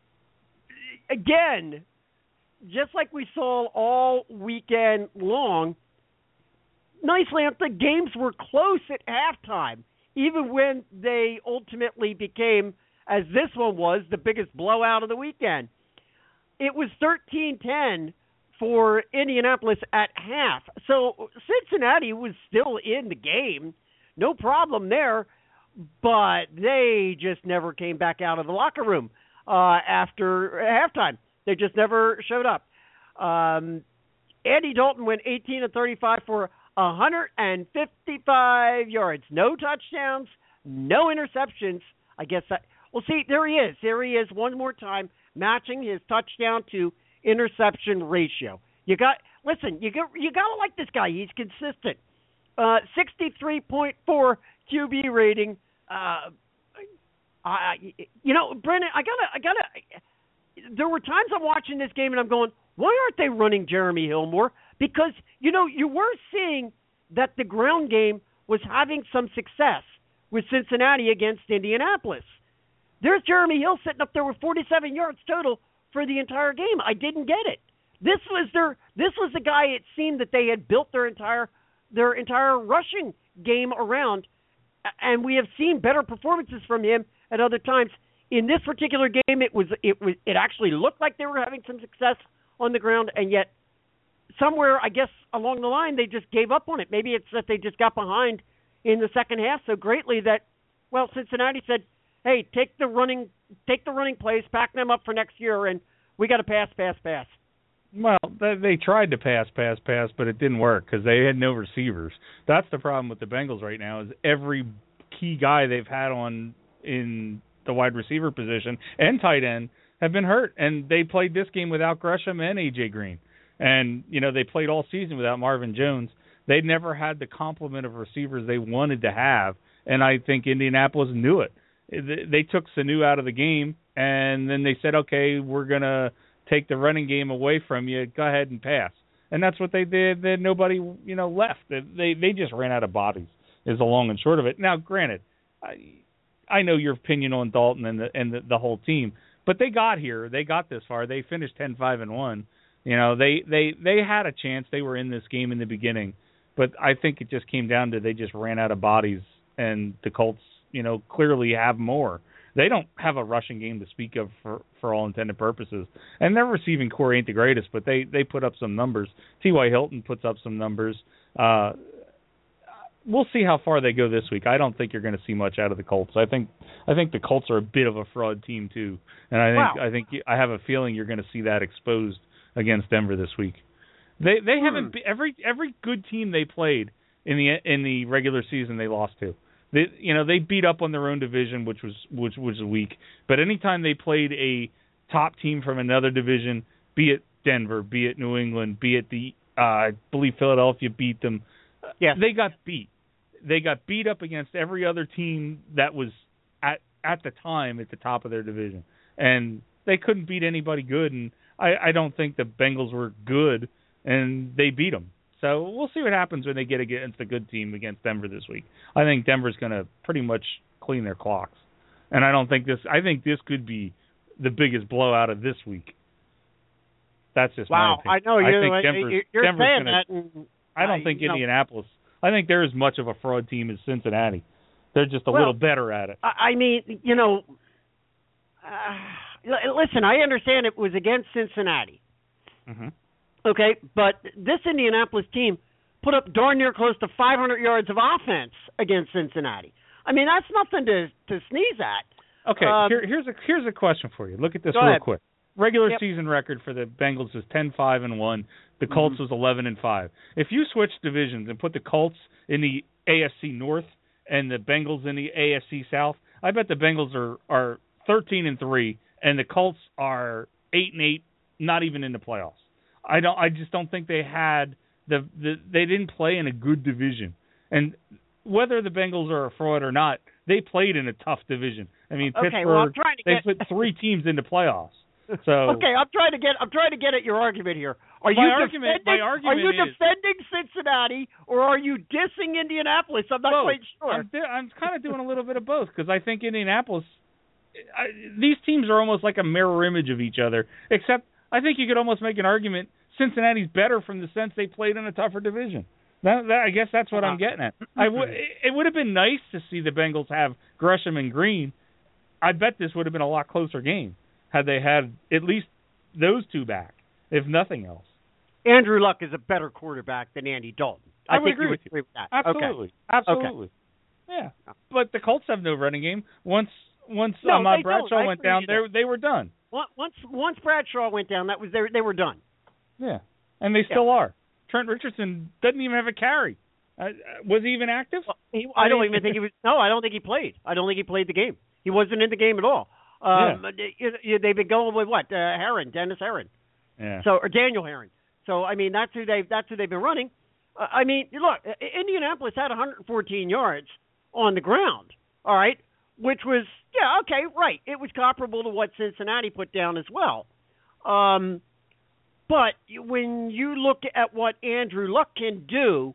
again, just like we saw all weekend long, nicely enough, the games were close at halftime, even when they ultimately became, as this one was, the biggest blowout of the weekend. It was thirteen ten for Indianapolis at half. So Cincinnati was still in the game. No problem there. But they just never came back out of the locker room uh, after halftime. They just never showed up. Um, Andy Dalton went eighteen of thirty-five for one hundred fifty-five yards. No touchdowns, no interceptions. I guess that... Well, see, there he is. There he is one more time, matching his touchdown to interception ratio. You got listen. You got you got to like this guy. He's consistent. Uh, sixty-three point four Q B rating. Uh, I, you know, Brennan, I gotta, I gotta. There were times I'm watching this game and I'm going, why aren't they running Jeremy Hill more? Because you know you were seeing that the ground game was having some success with Cincinnati against Indianapolis. There's Jeremy Hill sitting up there with forty-seven yards total, for the entire game. I didn't get it. This was their this was the guy it seemed that they had built their entire their entire rushing game around, and we have seen better performances from him at other times. In this particular game, it was it was it actually looked like they were having some success on the ground, and yet somewhere, I guess, along the line, they just gave up on it. Maybe it's that they just got behind in the second half so greatly that, well, Cincinnati said, "Hey, take the running, take the running plays, pack them up for next year, and we got to pass, pass, pass." Well, they, they tried to pass, pass, pass, but it didn't work because they had no receivers. That's the problem with the Bengals right now. Is every key guy they've had on in the wide receiver position and tight end have been hurt, and they played this game without Gresham and A J Green. And, you know, they played all season without Marvin Jones. They never had the complement of receivers they wanted to have, and I think Indianapolis knew it. They took Sanu out of the game, and then they said, okay, we're going to take the running game away from you. Go ahead and pass. And that's what they did. Then nobody, you know, left. They they just ran out of bodies is the long and short of it. Now, granted, I, I know your opinion on Dalton and the and the, the whole team, but they got here. They got this far. They finished ten five and one. You know, they, they, they had a chance. They were in this game in the beginning, but I think it just came down to they just ran out of bodies, and the Colts, you know, clearly have more. They don't have a rushing game to speak of for, for all intended purposes, and their receiving core ain't the greatest, but they, they put up some numbers. T Y. Hilton puts up some numbers. Uh, we'll see how far they go this week. I don't think you're going to see much out of the Colts. I think I think the Colts are a bit of a fraud team too, and I think wow. I think I have a feeling you're going to see that exposed against Denver this week. They they hmm. haven't be, every every good team they played in the in the regular season they lost to. They you know they beat up on their own division, which was which was weak. But anytime they played a top team from another division, be it Denver, be it New England, be it the uh, I believe Philadelphia beat them, yes. they got beat. They got beat up against every other team that was at at the time at the top of their division, and they couldn't beat anybody good. And I, I don't think the Bengals were good, and they beat them. So we'll see what happens when they get against a good team against Denver this week. I think Denver's going to pretty much clean their clocks, and I don't think this. I think this could be the biggest blowout of this week. That's just wow. my opinion. I know you're, I think Denver's, you're Denver's saying gonna, that. And I don't I, think you Indianapolis. Know, I think they're as much of a fraud team as Cincinnati. They're just a well, little better at it. I mean, you know, uh, listen, I understand it was against Cincinnati. Mm-hmm. Okay, but this Indianapolis team put up darn near close to five hundred yards of offense against Cincinnati. I mean, that's nothing to, to sneeze at. Okay, um, here, here's a here's a question for you. Look at this Go real ahead. quick. Regular Yep. season record for the Bengals is ten five and one. The Colts mm-hmm. was eleven and five. If you switch divisions and put the Colts in the A F C North and the Bengals in the A F C South, I bet the Bengals are, are thirteen and three and the Colts are eight and eight, not even in the playoffs. I don't. I just don't think they had the, the they didn't play in a good division. And whether the Bengals are a fraud or not, they played in a tough division. I mean, okay, Pittsburgh, well, I'm trying to they get... put three teams into playoffs. So okay, I'm trying to get I'm trying to get at your argument here. Are my you argument, defending, my argument are you is, defending Cincinnati or are you dissing Indianapolis? I'm not both. quite sure. I'm, di- I'm kind of doing a little bit of both because I think Indianapolis. I, these teams are almost like a mirror image of each other. Except I think you could almost make an argument Cincinnati's better from the sense they played in a tougher division. That, that, I guess that's what I'm getting at. I w- it, it would have been nice to see the Bengals have Gresham and Green. I bet this would have been a lot closer game had they had at least those two back, if nothing else. Andrew Luck is a better quarterback than Andy Dalton. I, I would think agree you would with you. agree with that. Absolutely. Okay. Absolutely. Okay. Yeah. But the Colts have no running game. Once once No, Ahmad they Bradshaw don't. I went agree down, with they that. they were done. Once once Bradshaw went down, that was they they were done. Yeah. And they still Yeah. are. Trent Richardson doesn't even have a carry. Uh, was he even active? Well, he, I don't even think he was. No, I don't think he played. I don't think he played the game. He wasn't in the game at all. Um, yeah. They've been going with what? Uh, Herron, Dennis Herron. Yeah. So or Daniel Herron. So I mean, that's who they that's who they've been running. Uh, I mean, look, Indianapolis had one hundred fourteen yards on the ground. All right, which was yeah okay right. It was comparable to what Cincinnati put down as well. Um, but when you look at what Andrew Luck can do,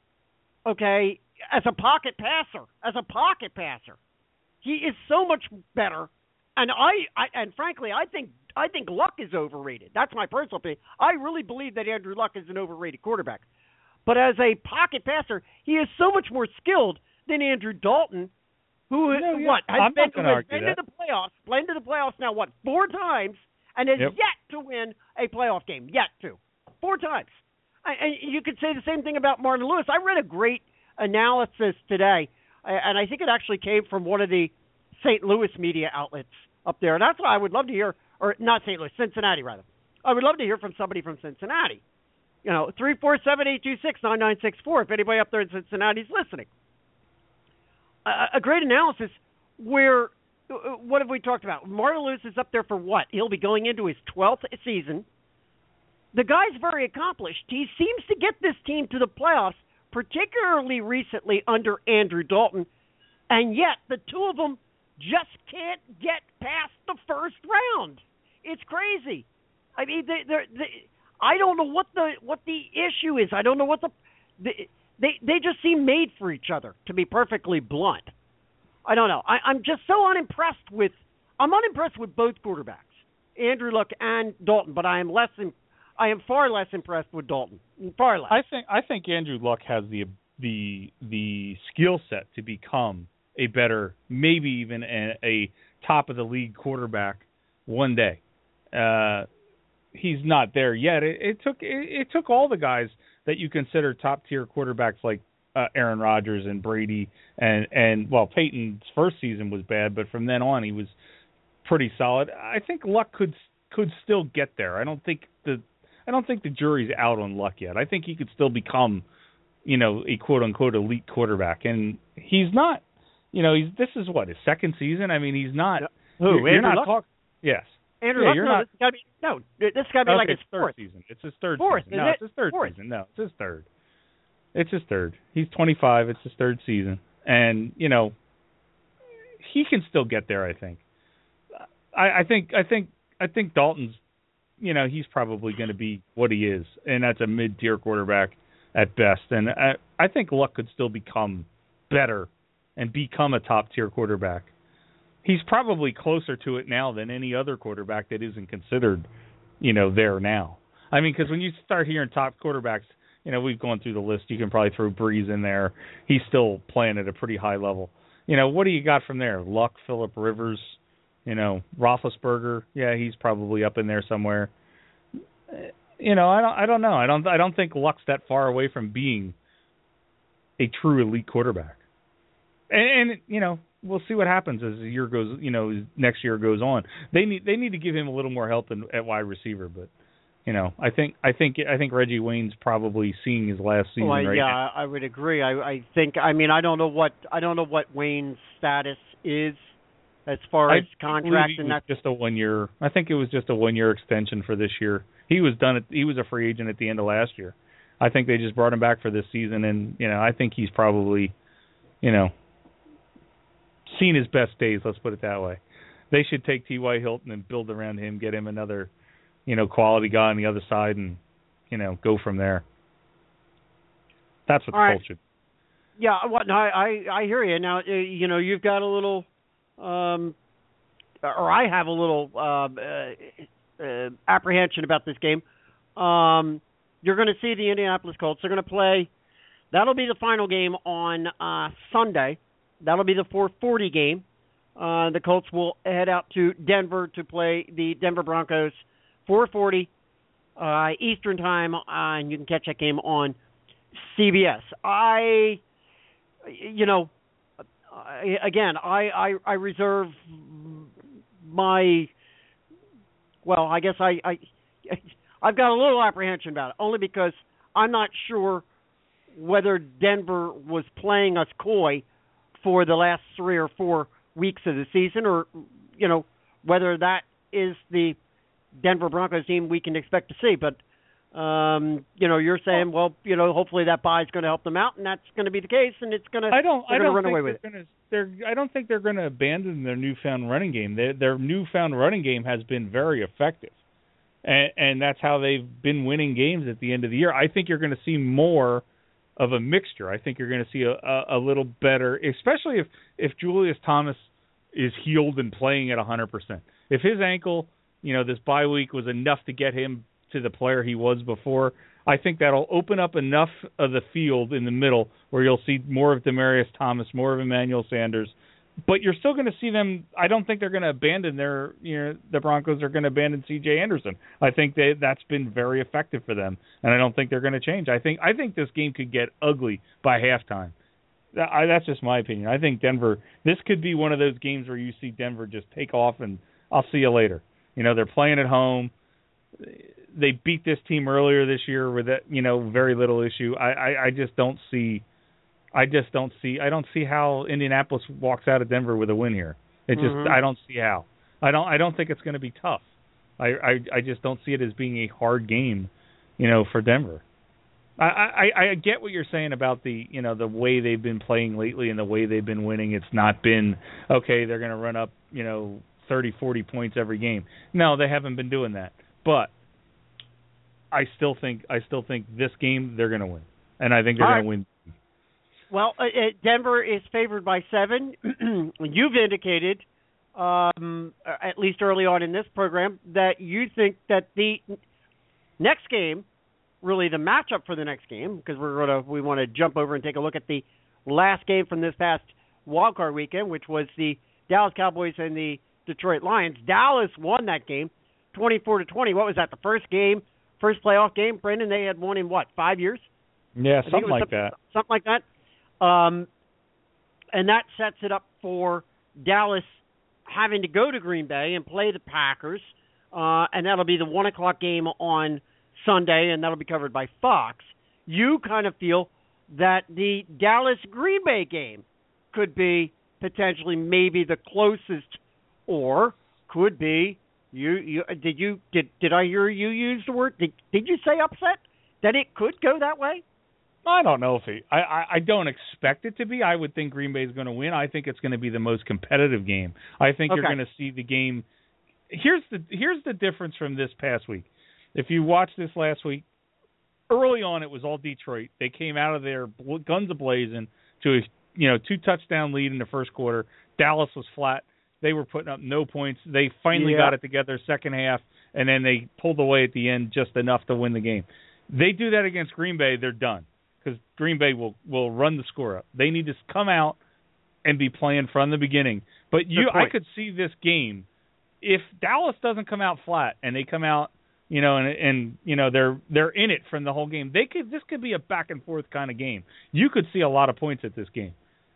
okay, as a pocket passer, as a pocket passer, he is so much better. And I, I and frankly, I think I think Luck is overrated. That's my personal opinion. I really believe that Andrew Luck is an overrated quarterback. But as a pocket passer, he is so much more skilled than Andrew Dalton, who no, yeah. what has I'm been, not has been that. to the playoffs, been to the playoffs now what four times, and has yep. yet to win a playoff game. Yet to four times. And you could say the same thing about Marvin Lewis. I read a great analysis today, and I think it actually came from one of the Saint Louis media outlets up there. And that's why I would love to hear, or not Saint Louis, Cincinnati rather. I would love to hear from somebody from Cincinnati. You know, three four seven, eight two six, nine nine six four if anybody up there in Cincinnati is listening. A, a great analysis where, what have we talked about? Marvin Lewis is up there for what? He'll be going into his twelfth season. The guy's very accomplished. He seems to get this team to the playoffs, particularly recently under Andrew Dalton, and yet the two of them just can't get past the first round. It's crazy. I mean, they, they're, they, I don't know what the what the issue is. I don't know what the they they, they just seem made for each other. To be perfectly blunt, I don't know. I, I'm just so unimpressed with. I'm unimpressed with both quarterbacks, Andrew Luck and Dalton. But I am less. In, I am far less impressed with Dalton. Far less. I think I think Andrew Luck has the the the skill set to become a better, maybe even a, a top of the league quarterback one day. Uh, he's not there yet. It, it took it, it took all the guys that you consider top tier quarterbacks like uh, Aaron Rodgers and Brady and and well, Peyton's first season was bad, but from then on he was pretty solid. I think Luck could could still get there. I don't think the I don't think the jury's out on Luck yet. I think he could still become, you know, a quote unquote elite quarterback, and he's not. You know, he's this is what his second season. I mean, he's not. Who? You're, you're not talking. Yes. Andrew yeah, Luck, you're no, not, this got to be no. This got to be okay, like his third fourth season. It's his third fourth, season. No, is it's his third fourth. season. No, it's his third. It's his third. He's twenty-five. It's his third season, and you know, he can still get there. I think. I, I think. I think. I think Dalton's. You know, he's probably going to be what he is, and that's a mid-tier quarterback at best. And I, I think Luck could still become better and become a top-tier quarterback. He's probably closer to it now than any other quarterback that isn't considered, you know, there now. I mean, because when you start hearing top quarterbacks, you know, we've gone through the list. You can probably throw Breeze in there. He's still playing at a pretty high level. You know, what do you got from there? Luck, Phillip Rivers, you know, Roethlisberger. Yeah, he's probably up in there somewhere. You know, I don't. I don't know. I don't. I don't think Luck's that far away from being a true elite quarterback. And, and you know, we'll see what happens as the year goes. You know, next year goes on. They need. They need to give him a little more help in, at wide receiver. But you know, I think. I think. I think Reggie Wayne's probably seeing his last season well, right yeah, now. I would agree. I, I think. I mean, I don't know what. I don't know what Wayne's status is as far as I contract believe it and was that. just a one year. I think it was just a one year extension for this year. He was done. At, he was a free agent at the end of last year. I think they just brought him back for this season, and you know, I think he's probably, you know, seen his best days. Let's put it that way. They should take T Y. Hilton and build around him, get him another, you know, quality guy on the other side, and you know, go from there. That's what All the right. Colts should. Yeah, what? No, I, I I hear you. Now, uh, you know, you've got a little, um, or I have a little um, uh, uh, apprehension about this game. Um, you're going to see the Indianapolis Colts. They're going to play. That'll be the final game on uh, Sunday. That'll be the four forty game. Uh, the Colts will head out to Denver to play the Denver Broncos. four forty uh, Eastern time, uh, and you can catch that game on C B S. I. You know, I, again, I, I I reserve my. Well, I guess I, I I've got a little apprehension about it, only because I'm not sure whether Denver was playing us coy for the last three or four weeks of the season, or you know whether that is the Denver Broncos team we can expect to see. But Um, you know, you're saying, well, you know, hopefully that bye is going to help them out, and that's going to be the case, and it's going to. I don't. I don't run think away with they're it. Gonna, they're. I don't think they're going to abandon their newfound running game. Their, their newfound running game has been very effective, and, and that's how they've been winning games at the end of the year. I think you're going to see more of a mixture. I think you're going to see a, a, a little better, especially if if Julius Thomas is healed and playing at one hundred percent. If his ankle you know, this bye week was enough to get him to the player he was before. I think that'll open up enough of the field in the middle where you'll see more of Demaryius Thomas, more of Emmanuel Sanders. But you're still going to see them. I don't think they're going to abandon their, you know, the Broncos are going to abandon C J Anderson. I think they, that's been very effective for them, and I don't think they're going to change. I think I think this game could get ugly by halftime. I, that's just my opinion. I think Denver, this could be one of those games where you see Denver just take off and I'll see you later. You know, they're playing at home. They beat this team earlier this year with, you know, very little issue. I, I, I just don't see, I just don't see, I don't see how Indianapolis walks out of Denver with a win here. It just, mm-hmm. I don't see how. I don't, I don't think it's going to be tough. I, I, I just don't see it as being a hard game, you know, for Denver. I, I, I get what you're saying about the, you know, the way they've been playing lately and the way they've been winning. It's not been, okay, they're going to run up, you know, thirty, forty points every game. No, they haven't been doing that. But I still think, I still think this game they're going to win, and I think they're going right. to win. Well, uh, Denver is favored by seven. You've indicated, um, at least early on in this program, that you think that the next game, really the matchup for the next game, because we're gonna we want to jump over and take a look at the last game from this past wildcard weekend, which was the Dallas Cowboys and the Detroit Lions. Dallas won that game, twenty-four to twenty. What was that? The first game, first playoff game, Brendan? They had won in what, five years? Yeah, something like something, that. Something like that. Um, and that sets it up for Dallas having to go to Green Bay and play the Packers, uh, and that'll be the one o'clock game on Sunday, and that'll be covered by Fox. You kind of feel that the Dallas-Green Bay game could be potentially maybe the closest, or could be you. you did you did did I hear you use the word? Did, did you say upset? That it could go that way? I don't know if he. I, I, I don't expect it to be. I would think Green Bay is going to win. I think it's going to be the most competitive game. I think okay. you're going to see the game. Here's the here's the difference from this past week. If you watched this last week, early on it was all Detroit. They came out of there guns a-blazing to a you know two touchdown lead in the first quarter. Dallas was flat. They were putting up no points. They finally yeah. got it together second half, and then they pulled away at the end just enough to win the game. They do that against Green Bay, they're done, because Green Bay will, will run the score up. They need to come out and be playing from the beginning. But you, I could see this game, if Dallas doesn't come out flat and they come out, you know, and, and you know they're they're in it from the whole game. They could this could be a back and forth kind of game. You could see a lot of points at this game.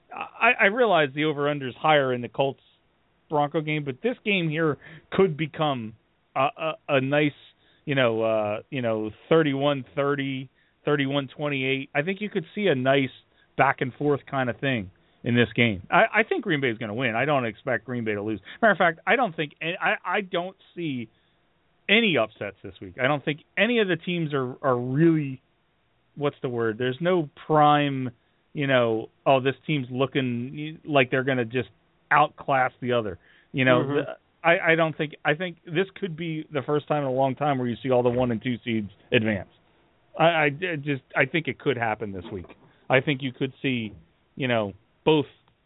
I, I realize the over/under is higher in the Colts Bronco game, but this game here could become a, a, a nice, you know, uh, you know, thirty-one thirty, thirty-one twenty-eight. I think you could see a nice back and forth kind of thing in this game. I, I think Green Bay is going to win. I don't expect Green Bay to lose. Matter of fact, I don't think I, I don't see any upsets this week. I don't think any of the teams are, are really, what's the word? There's no prime, you know, oh, this team's looking like they're going to just outclass the other. You know, mm-hmm. the, I, I don't think, I think this could be the first time in a long time where you see all the one and two seeds advance. I, I just, I think it could happen this week. I think you could see, you know, both,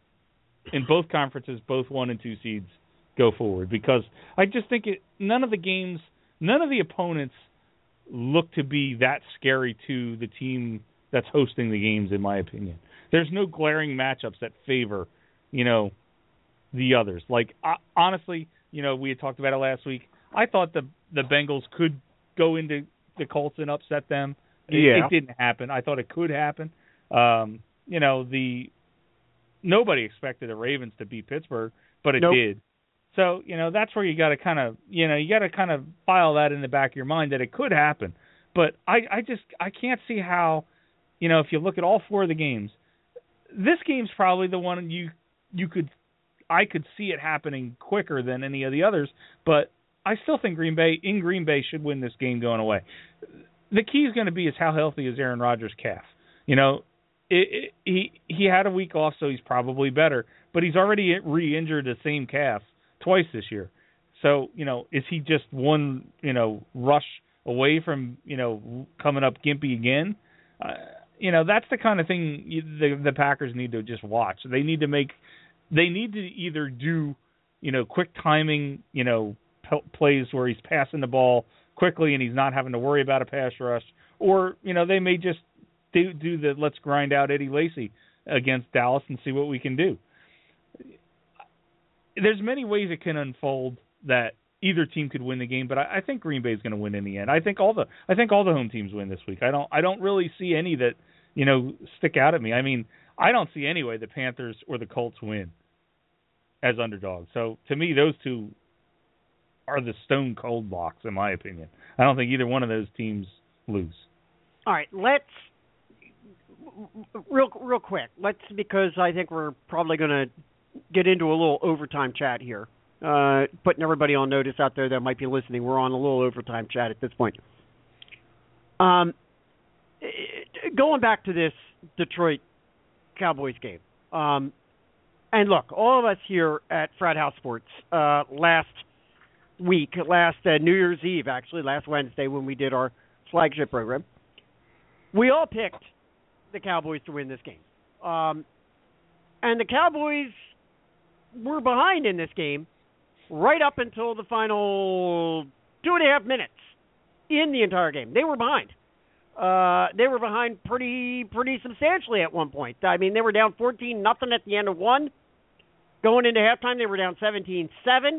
in both conferences, both one and two seeds go forward, because I just think it, none of the games, none of the opponents look to be that scary to the team that's hosting the games, in my opinion. There's no glaring matchups that favor, you know, the others. Like, uh, honestly, you know, we had talked about it last week. I thought the the Bengals could go into the Colts and upset them. It, yeah. it didn't happen. I thought it could happen. Um, you know, the nobody expected the Ravens to beat Pittsburgh, but it nope. did. So, you know, that's where you got to kind of, you know, you got to kind of file that in the back of your mind that it could happen. But I, I just, I can't see how, you know, if you look at all four of the games, this game's probably the one you, you could, I could see it happening quicker than any of the others. But I still think Green Bay, in Green Bay, should win this game going away. The key is going to be is how healthy is Aaron Rodgers' calf. You know, it, it, he he had a week off, so he's probably better. But he's already re-injured the same calf twice this year. So, you know, is he just one, you know, rush away from, you know, coming up gimpy again? Uh, you know, that's the kind of thing you, the, the Packers need to just watch. They need to make, they need to either do, you know, quick timing, you know, p- plays where he's passing the ball quickly and he's not having to worry about a pass rush. Or, you know, they may just do, do the let's grind out Eddie Lacy against Dallas and see what we can do. There's many ways it can unfold that either team could win the game, but I, I think Green Bay is going to win in the end. I think all the I think all the home teams win this week. I don't I don't really see any that, you know, stick out at me. I mean, I don't see any way the Panthers or the Colts win as underdogs. So to me, those two are the stone cold locks, in my opinion. I don't think either one of those teams lose. All right, let's real real quick. Let's because I think we're probably going to get into a little overtime chat here. Uh, putting everybody on notice out there that might be listening. We're on a little overtime chat at this point. Um, going back to this Detroit Cowboys game. Um, and look, all of us here at Frat House Sports uh, last week, last uh, New Year's Eve, actually, last Wednesday when we did our flagship program, we all picked the Cowboys to win this game. Um, and the Cowboys were behind in this game right up until the final two and a half minutes in the entire game. They were behind. Uh, they were behind pretty pretty substantially at one point. I mean, they were down fourteen nothing at the end of one. Going into halftime, they were down seventeen seven.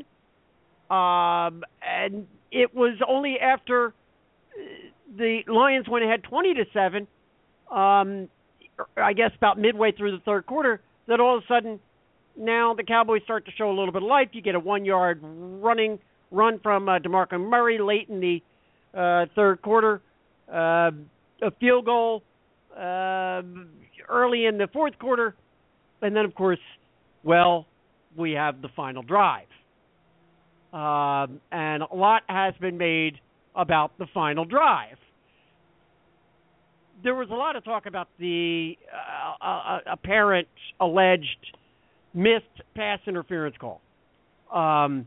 Um, and it was only after the Lions went ahead twenty to seven, um, I guess about midway through the third quarter, that all of a sudden now the Cowboys start to show a little bit of life. You get a one-yard running run from uh, DeMarco Murray late in the uh, third quarter. Uh, a field goal uh, early in the fourth quarter. And then, of course, well, we have the final drive. Um, and a lot has been made about the final drive. There was a lot of talk about the uh, uh, apparent, alleged, missed pass interference call. Um,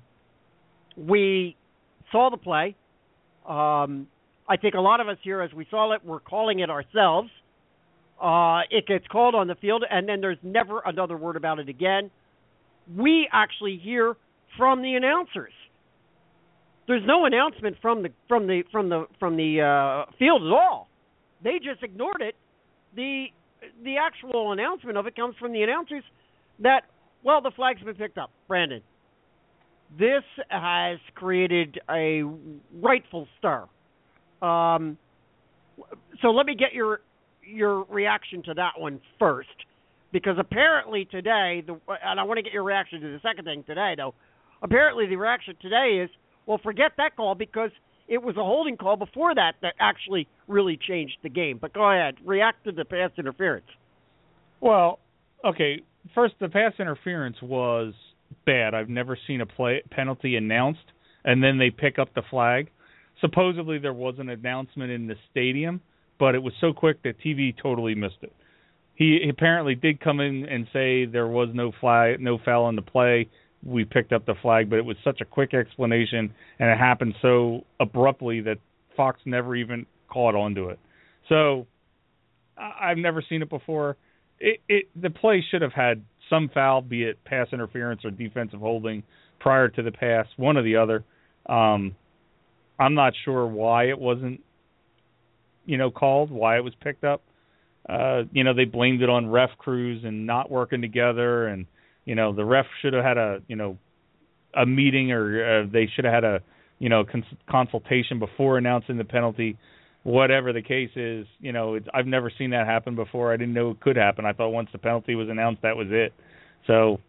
we saw the play. Um, I think a lot of us here, as we saw it, were calling it ourselves. Uh, it gets called on the field, and then there's never another word about it again. We actually hear from the announcers. There's no announcement from the from the from the from the uh, field at all. They just ignored it. The the actual announcement of it comes from the announcers that, well, the flag's been picked up. Brandon, this has created a rightful stir. Um, so let me get your your reaction to that one first, because apparently today, the and I want to get your reaction to the second thing today, though. Apparently the reaction today is, well, forget that call because it was a holding call before that that actually really changed the game. But go ahead, react to the pass interference. Well, okay, first, the pass interference was bad. I've never seen a play penalty announced, and then they pick up the flag. Supposedly there was an announcement in the stadium, but it was so quick that T V totally missed it. He apparently did come in and say there was no flag, no foul on the play. We picked up the flag, but it was such a quick explanation, and it happened so abruptly that Fox never even caught onto it. So I've never seen it before. It, it the play should have had some foul, be it pass interference or defensive holding, prior to the pass, one or the other. Um, I'm not sure why it wasn't, you know, called, why it was picked up. Uh, you know, they blamed it on ref crews and not working together, and, you know, the ref should have had a, you know, a meeting, or uh, they should have had a, you know, cons- consultation before announcing the penalty. Whatever the case is, you know, it's, I've never seen that happen before. I didn't know it could happen. I thought once the penalty was announced, that was it. So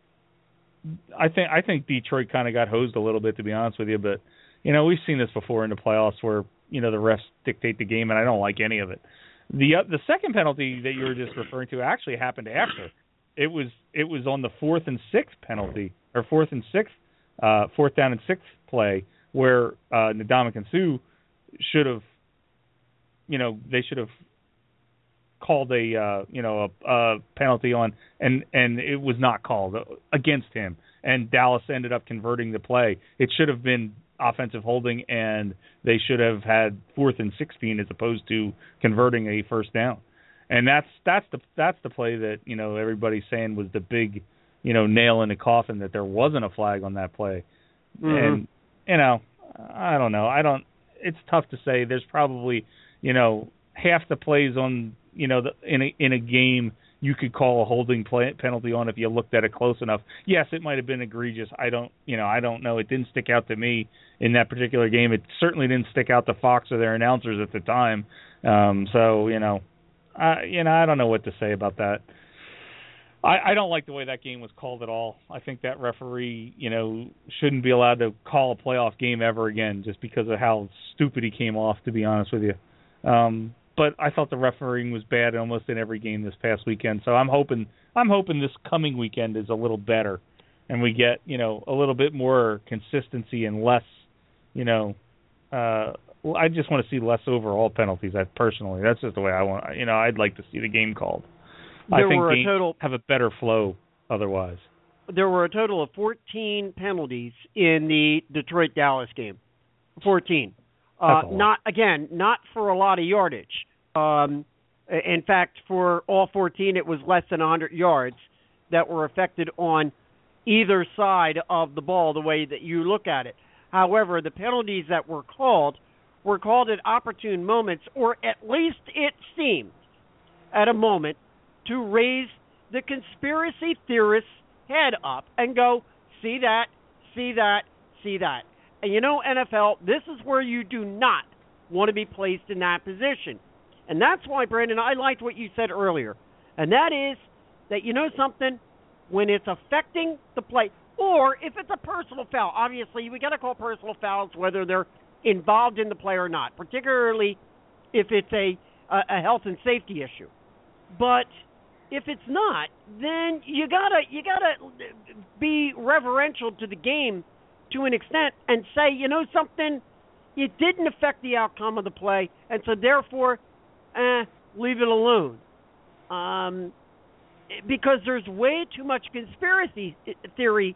I think I think Detroit kind of got hosed a little bit, to be honest with you, but, you know, we've seen this before in the playoffs where, you know, the refs dictate the game, and I don't like any of it. The uh, the second penalty that you were just referring to actually happened after. It was it was on the fourth and sixth penalty, or fourth and sixth, uh, fourth down and sixth play, where uh, Ndamukong Suh should have, you know, they should have called a uh, you know a, a penalty on, and and it was not called against him, and Dallas ended up converting the play. It should have been offensive holding, and they should have had fourth and sixteen as opposed to converting a first down. And that's that's the that's the play that, you know, everybody's saying was the big, you know, nail in the coffin, that there wasn't a flag on that play. Mm-hmm. And you know, I don't know. I don't. It's tough to say. There's probably, you know, half the plays on, you know, the, in a in a game you could call a holding play, penalty on if you looked at it close enough. Yes, it might have been egregious. I don't, you know, I don't know. It didn't stick out to me in that particular game. It certainly didn't stick out to Fox or their announcers at the time. Um, so, you know, I, you know, I don't know what to say about that. I, I don't like the way that game was called at all. I think that referee, you know, shouldn't be allowed to call a playoff game ever again just because of how stupid he came off, to be honest with you. Um, but I thought the refereeing was bad almost in every game this past weekend. So I'm hoping I'm hoping this coming weekend is a little better and we get, you know, a little bit more consistency and less, you know, uh, I just want to see less overall penalties. I personally, that's just the way I want. You know, I'd like to see the game called. There I think were a games total have a better flow otherwise. There were a total of fourteen penalties in the Detroit-Dallas game. fourteen. Uh, not again, not for a lot of yardage. Um, in fact, for all fourteen, it was less than one hundred yards that were affected on either side of the ball, the way that you look at it. However, the penalties that were called were called at opportune moments, or at least it seemed at a moment to raise the conspiracy theorist's head up and go, see that, see that, see that. And you know, N F L, this is where you do not want to be placed in that position. And that's why, Brandon, I liked what you said earlier. And that is that, you know something, when it's affecting the play, or if it's a personal foul, obviously we got to call personal fouls whether they're involved in the play or not, particularly if it's a, a health and safety issue. But if it's not, then you gotta you gotta be reverential to the game to an extent and say, you know something, it didn't affect the outcome of the play, and so therefore, eh, leave it alone. Um, because there's way too much conspiracy theory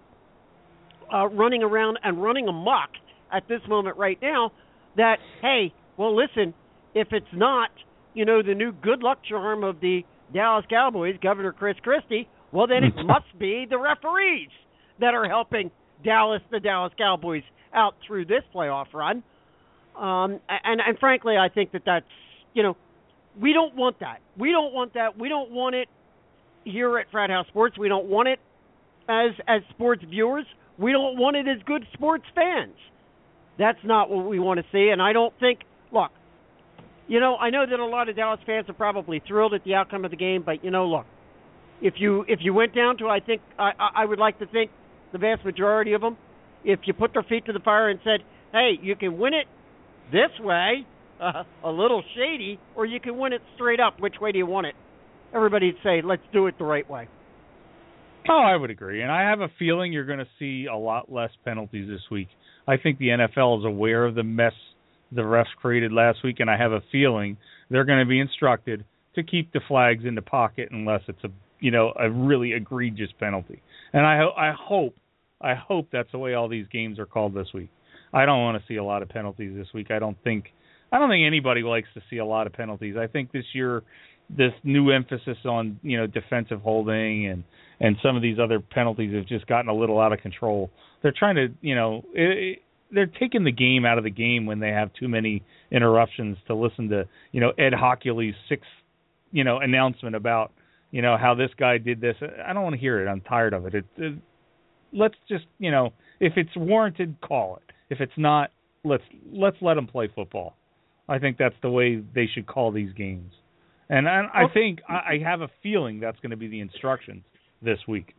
uh, running around and running amok at this moment right now that, hey, well, listen, if it's not, you know, the new good luck charm of the Dallas Cowboys, Governor Chris Christie, well, then it must be the referees that are helping Dallas, the Dallas Cowboys, out through this playoff run. Um, and, and frankly, I think that that's, you know, we don't want that. We don't want that. We don't want it here at Frat House Sports. We don't want it as as sports viewers. We don't want it as good sports fans. That's not what we want to see. And I don't think, look, you know, I know that a lot of Dallas fans are probably thrilled at the outcome of the game, but, you know, look, if you if you went down to, I think, I, I would like to think the vast majority of them, if you put their feet to the fire and said, hey, you can win it this way, uh, a little shady, or you can win it straight up, which way do you want it? Everybody'd say, let's do it the right way. Oh, I would agree. And I have a feeling you're going to see a lot less penalties this week. I think the N F L is aware of the mess the refs created last week, and I have a feeling they're going to be instructed to keep the flags in the pocket unless it's a, you know, a really egregious penalty. And I, ho- I hope, I hope that's the way all these games are called this week. I don't want to see a lot of penalties this week. I don't think, I don't think anybody likes to see a lot of penalties. I think this year, this new emphasis on, you know, defensive holding and, and some of these other penalties have just gotten a little out of control. They're trying to, you know, it, they're taking the game out of the game when they have too many interruptions to listen to, you know, Ed Hockley's sixth, you know, announcement about, you know, how this guy did this. I don't want to hear it. I'm tired of it. It, it. Let's just, you know, if it's warranted, call it. If it's not, let's let's let them play football. I think that's the way they should call these games. And I, I think, I, I have a feeling that's going to be the instructions this week.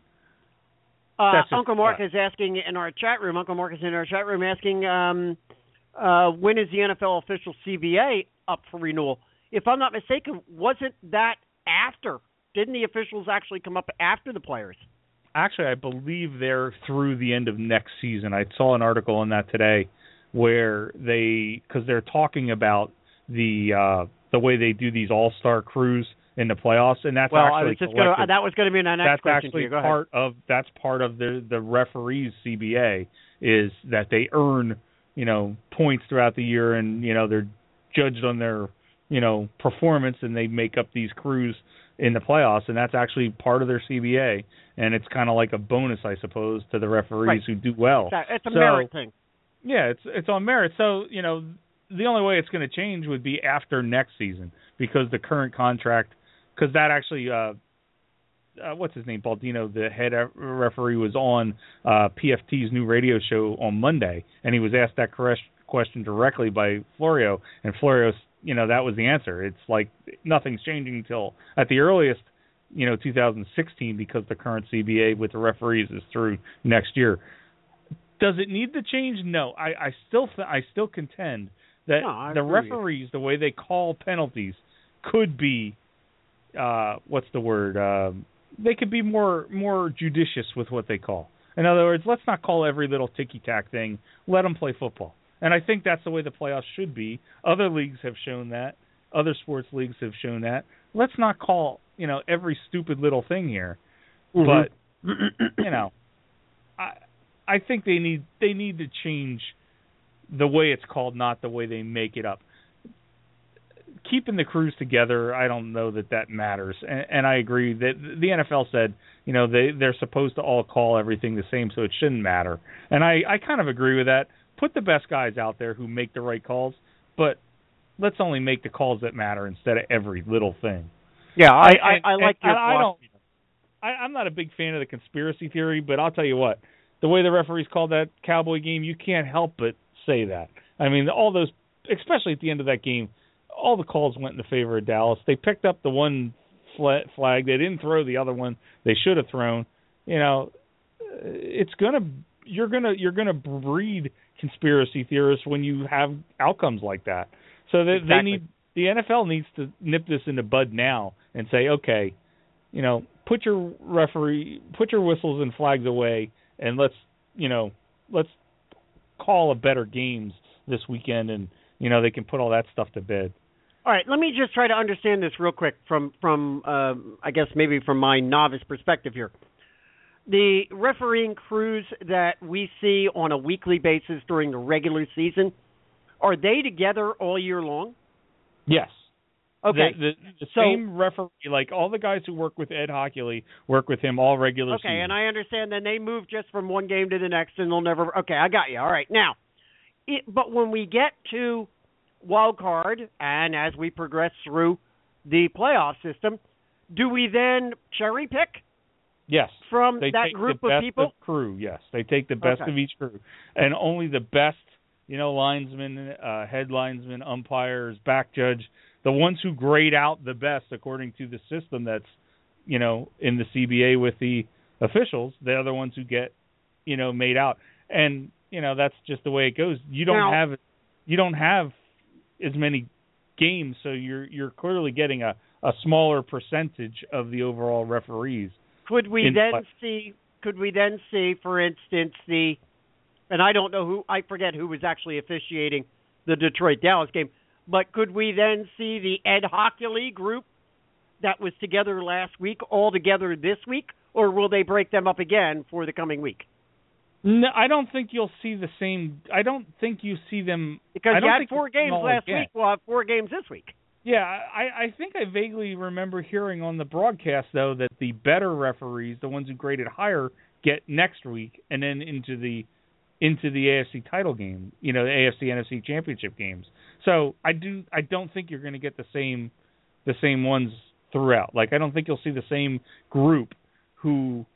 Uh, Uncle Mark uh, is asking in our chat room, Uncle Mark is in our chat room asking, um, uh, when is the N F L official C B A up for renewal? If I'm not mistaken, wasn't that after? Didn't the officials actually come up after the players? Actually, I believe they're through the end of next season. I saw an article on that today where they, because they're talking about the uh, the way they do these all-star crews in the playoffs, and that's well, actually I was just gonna, that was going to be my next that's question actually to you. Go part ahead. of that's part of the the referees C B A is that they earn, you know, points throughout the year, and you know they're judged on their, you know, performance, and they make up these crews in the playoffs, and that's actually part of their C B A, and it's kind of like a bonus, I suppose, to the referees right. who do well. It's a so, merit thing. Yeah, it's it's on merit. So, you know, the only way it's going to change would be after next season because the current contract, because that actually, uh, uh, what's his name, Baldino, the head referee, was on uh, P F T's new radio show on Monday, and he was asked that question directly by Florio, and Florio, you know, that was the answer. It's like nothing's changing until, at the earliest, you know, two thousand sixteen, because the current C B A with the referees is through next year. Does it need to change? No. I, I still th- I still contend that no, the referees, the way they call penalties, could be uh, what's the word? Uh, they could be more more judicious with what they call. In other words, let's not call every little ticky-tack thing. Let them play football. And I think that's the way the playoffs should be. Other leagues have shown that. Other sports leagues have shown that. Let's not call, you know, every stupid little thing here. Mm-hmm. But, you know, I I think they need they need to change the way it's called, not the way they make it up. Keeping the crews together, I don't know that that matters. And, and I agree that the N F L said, you know, they, they're supposed to all call everything the same, so it shouldn't matter. And I, I kind of agree with that. Put the best guys out there who make the right calls, but let's only make the calls that matter instead of every little thing. Yeah, I, and, I, I like your I, I don't. I, I'm not a big fan of the conspiracy theory, but I'll tell you what, the way the referees called that Cowboy game, you can't help but say that. I mean, all those, especially at the end of that game, all the calls went in the favor of Dallas. They picked up the one flag. They didn't throw the other one they should have thrown. You know, it's gonna you're gonna you're gonna breed conspiracy theorists when you have outcomes like that. So they, exactly. they need the N F L needs to nip this in the bud now and say, okay, you know, put your referee, put your whistles and flags away, and let's you know let's call a better games this weekend, and you know they can put all that stuff to bed. All right, let me just try to understand this real quick from, from uh, I guess maybe from my novice perspective here. The refereeing crews that we see on a weekly basis during the regular season, are they together all year long? Yes. Okay. The, the, the so, same referee, like all the guys who work with Ed Hockley, work with him all regular okay, season. Okay, and I understand then they move just from one game to the next and they'll never – okay, I got you. All right, now, it, but when we get to – wild card, and as we progress through the playoff system, do we then cherry pick? Yes. From they that take group the best of people? Of crew, yes. They take the best okay. of each crew. And only the best, you know, linesmen, uh, head linesmen, umpires, back judge, the ones who grade out the best according to the system that's, you know, in the C B A with the officials, they're the ones who get, you know, made out. And, you know, that's just the way it goes. You don't now, have you don't have as many games, so you're you're clearly getting a, a smaller percentage of the overall referees. Could we then play. see? Could we then see, for instance, the and I don't know who I forget who was actually officiating the Detroit Dallas game, but could we then see the Ed Hockley group that was together last week all together this week, or will they break them up again for the coming week? No, I don't think you'll see the same. I don't think you see them because I don't you had think four games last again. week. We'll have four games this week. Yeah, I, I think I vaguely remember hearing on the broadcast though that the better referees, the ones who graded higher, get next week and then into the into the A F C title game. You know, the A F C N F C championship games. So I do. I don't think you're going to get the same the same ones throughout. Like I don't think you'll see the same group who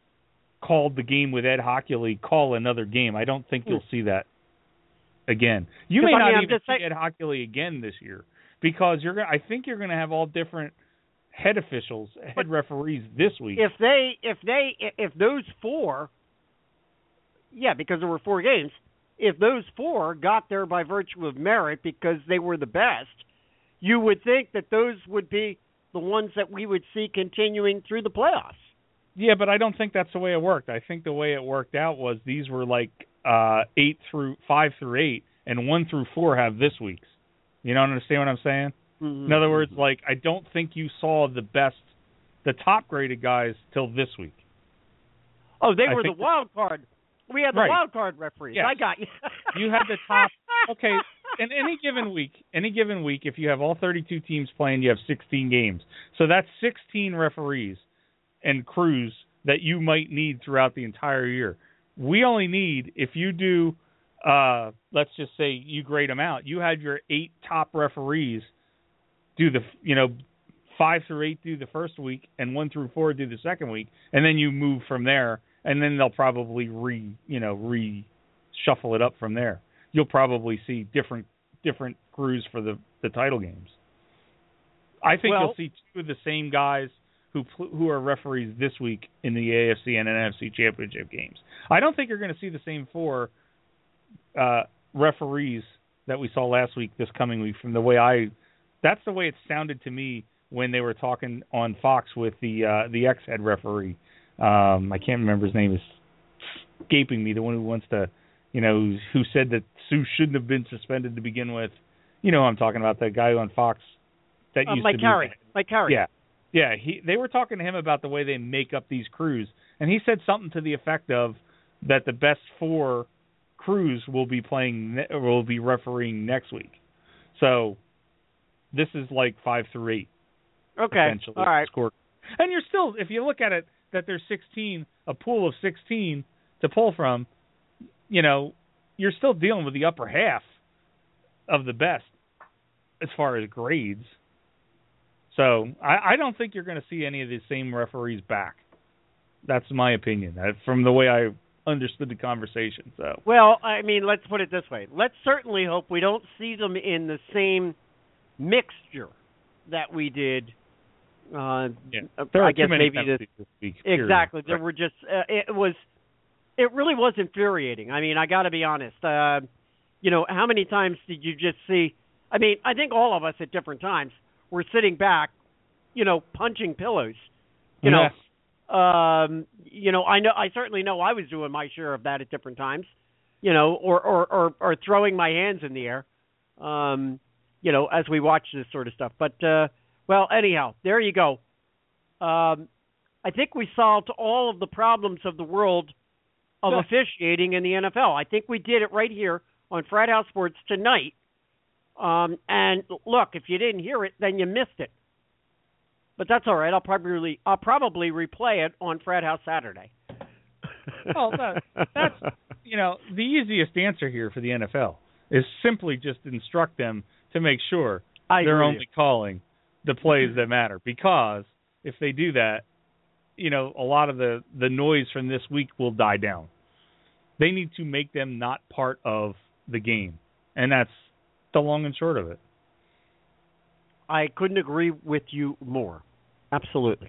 called the game with Ed Hockley call another game. I don't think you'll see that again. You may I mean, not I'm even just see saying, Ed Hockley again this year because you're. Gonna, I think you're going to have all different head officials, head referees this week. If they, if they, if those four, yeah, because there were four games. If those four got there by virtue of merit because they were the best, you would think that those would be the ones that we would see continuing through the playoffs. Yeah, but I don't think that's the way it worked. I think the way it worked out was these were like uh, eight through five through eight, and one through four have this week's. You don't understand what I'm saying? Mm-hmm. In other words, like I don't think you saw the best, the top graded guys till this week. Oh, they I were the wild card. We had the right. wild card referees. Yes. I got you. You had the top. Okay, in any given week, any given week, if you have all thirty-two teams playing, you have sixteen games. So that's sixteen referees and crews that you might need throughout the entire year. We only need, if you do uh, let's just say you grade them out. You had your eight top referees do the, you know, five through eight do the first week, and one through four do the second week, and then you move from there, and then they'll probably re, you know, re shuffle it up from there. You'll probably see different different crews for the, the title games. I think well, you'll see two of the same guys who who are referees this week in the A F C and N F C championship games. I don't think you're going to see the same four uh, referees that we saw last week this coming week. From the way I, that's the way it sounded to me when they were talking on Fox with the uh, the ex-head referee. Um, I can't remember his name. Is escaping me. The one who wants to, you know, who said that Sue shouldn't have been suspended to begin with. You know, who I'm talking about the guy on Fox that uh, used Mike to Carey. be. Mike Carey. Yeah. Yeah, he, they were talking to him about the way they make up these crews, and he said something to the effect of that the best four crews will be playing ne- will be refereeing next week. So this is like five through eight. Okay, all right. Score. And you're still, if you look at it, that there's sixteen, a pool of sixteen to pull from. You know, you're still dealing with the upper half of the best as far as grades. So I, I don't think you're going to see any of the same referees back. That's my opinion, uh, from the way I understood the conversation. So well, I mean, let's put it this way. Let's certainly hope we don't see them in the same mixture that we did. Uh, yeah. There I guess too many maybe this, this week. Exactly. Period. There were just uh, it was it really was infuriating. I mean, I got to be honest. Uh, you know, how many times did you just see? I mean, I think all of us at different times were sitting back, you know, punching pillows. You yes. know, um, you know, I know, I certainly know I was doing my share of that at different times. You know, or or or, or throwing my hands in the air. Um, you know, as we watch this sort of stuff. But uh, well, anyhow, there you go. Um, I think we solved all of the problems of the world of yeah. officiating in the N F L. I think we did it right here on Frat House Sports tonight. Um, and look, if you didn't hear it, then you missed it. But that's all right. I'll probably I'll probably replay it on Frat House Saturday. Well, that, that's you know the easiest answer here for the N F L is simply just instruct them to make sure I they're agree. only calling the plays that matter. Because if they do that, you know a lot of the, the noise from this week will die down. They need to make them not part of the game, and that's the long and short of it. I couldn't agree with you more. Absolutely.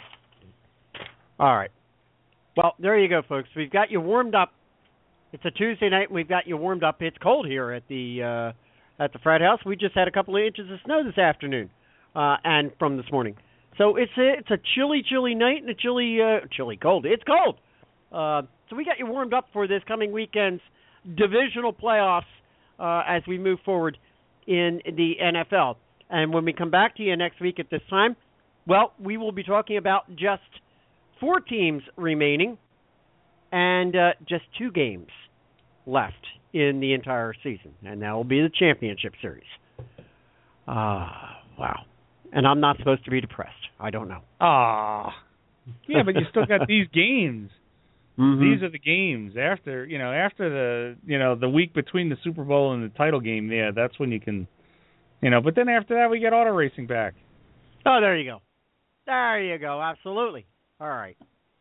All right. Well, there you go, folks. We've got you warmed up. It's a Tuesday night, and we've got you warmed up. It's cold here at the uh, at the Frat House. We just had a couple of inches of snow this afternoon, uh, and from this morning. So it's a it's a chilly, chilly night and a chilly, uh, chilly cold. It's cold. Uh, so we got you warmed up for this coming weekend's divisional playoffs uh, as we move forward in the N F L. And when we come back to you next week at this time, well, we will be talking about just four teams remaining and uh, just two games left in the entire season. And that will be the championship series. Ah, uh, wow. And I'm not supposed to be depressed. I don't know. Ah. Yeah, but you still got these games. Mm-hmm. These are the games after, you know, after the, you know, the week between the Super Bowl and the title game. Yeah, that's when you can, you know, but then after that we get auto racing back. Oh, there you go. There you go. Absolutely. All right.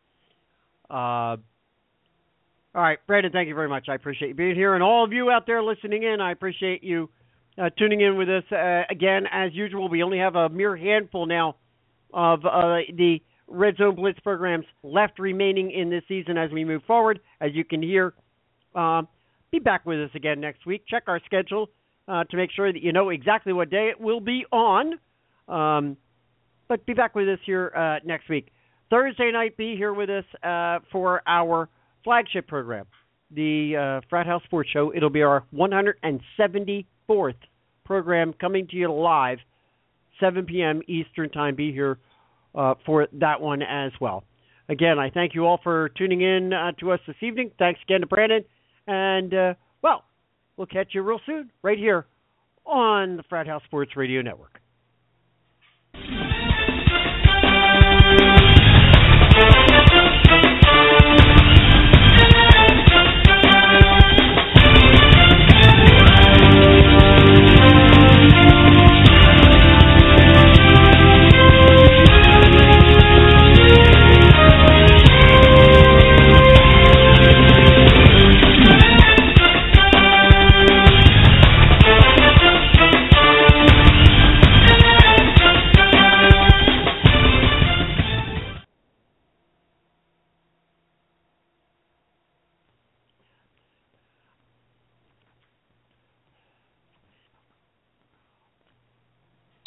Uh, all right, Brandon, thank you very much. I appreciate you being here. And all of you out there listening in, I appreciate you uh, tuning in with us. Uh, again, as usual, we only have a mere handful now of uh, the Red Zone Blitz programs left remaining in this season as we move forward. As you can hear, uh, be back with us again next week. Check our schedule uh, to make sure that you know exactly what day it will be on. Um, but be back with us here uh, next week. Thursday night, be here with us uh, for our flagship program, the uh, Frat House Sports Show. It'll be our one hundred seventy-fourth program coming to you live, seven p.m. Eastern Time. Be here uh, for that one as well. Again, I thank you all for tuning in uh, to us this evening. Thanks again to Brandon. And, uh, well, we'll catch you real soon right here on the Frat House Sports Radio Network.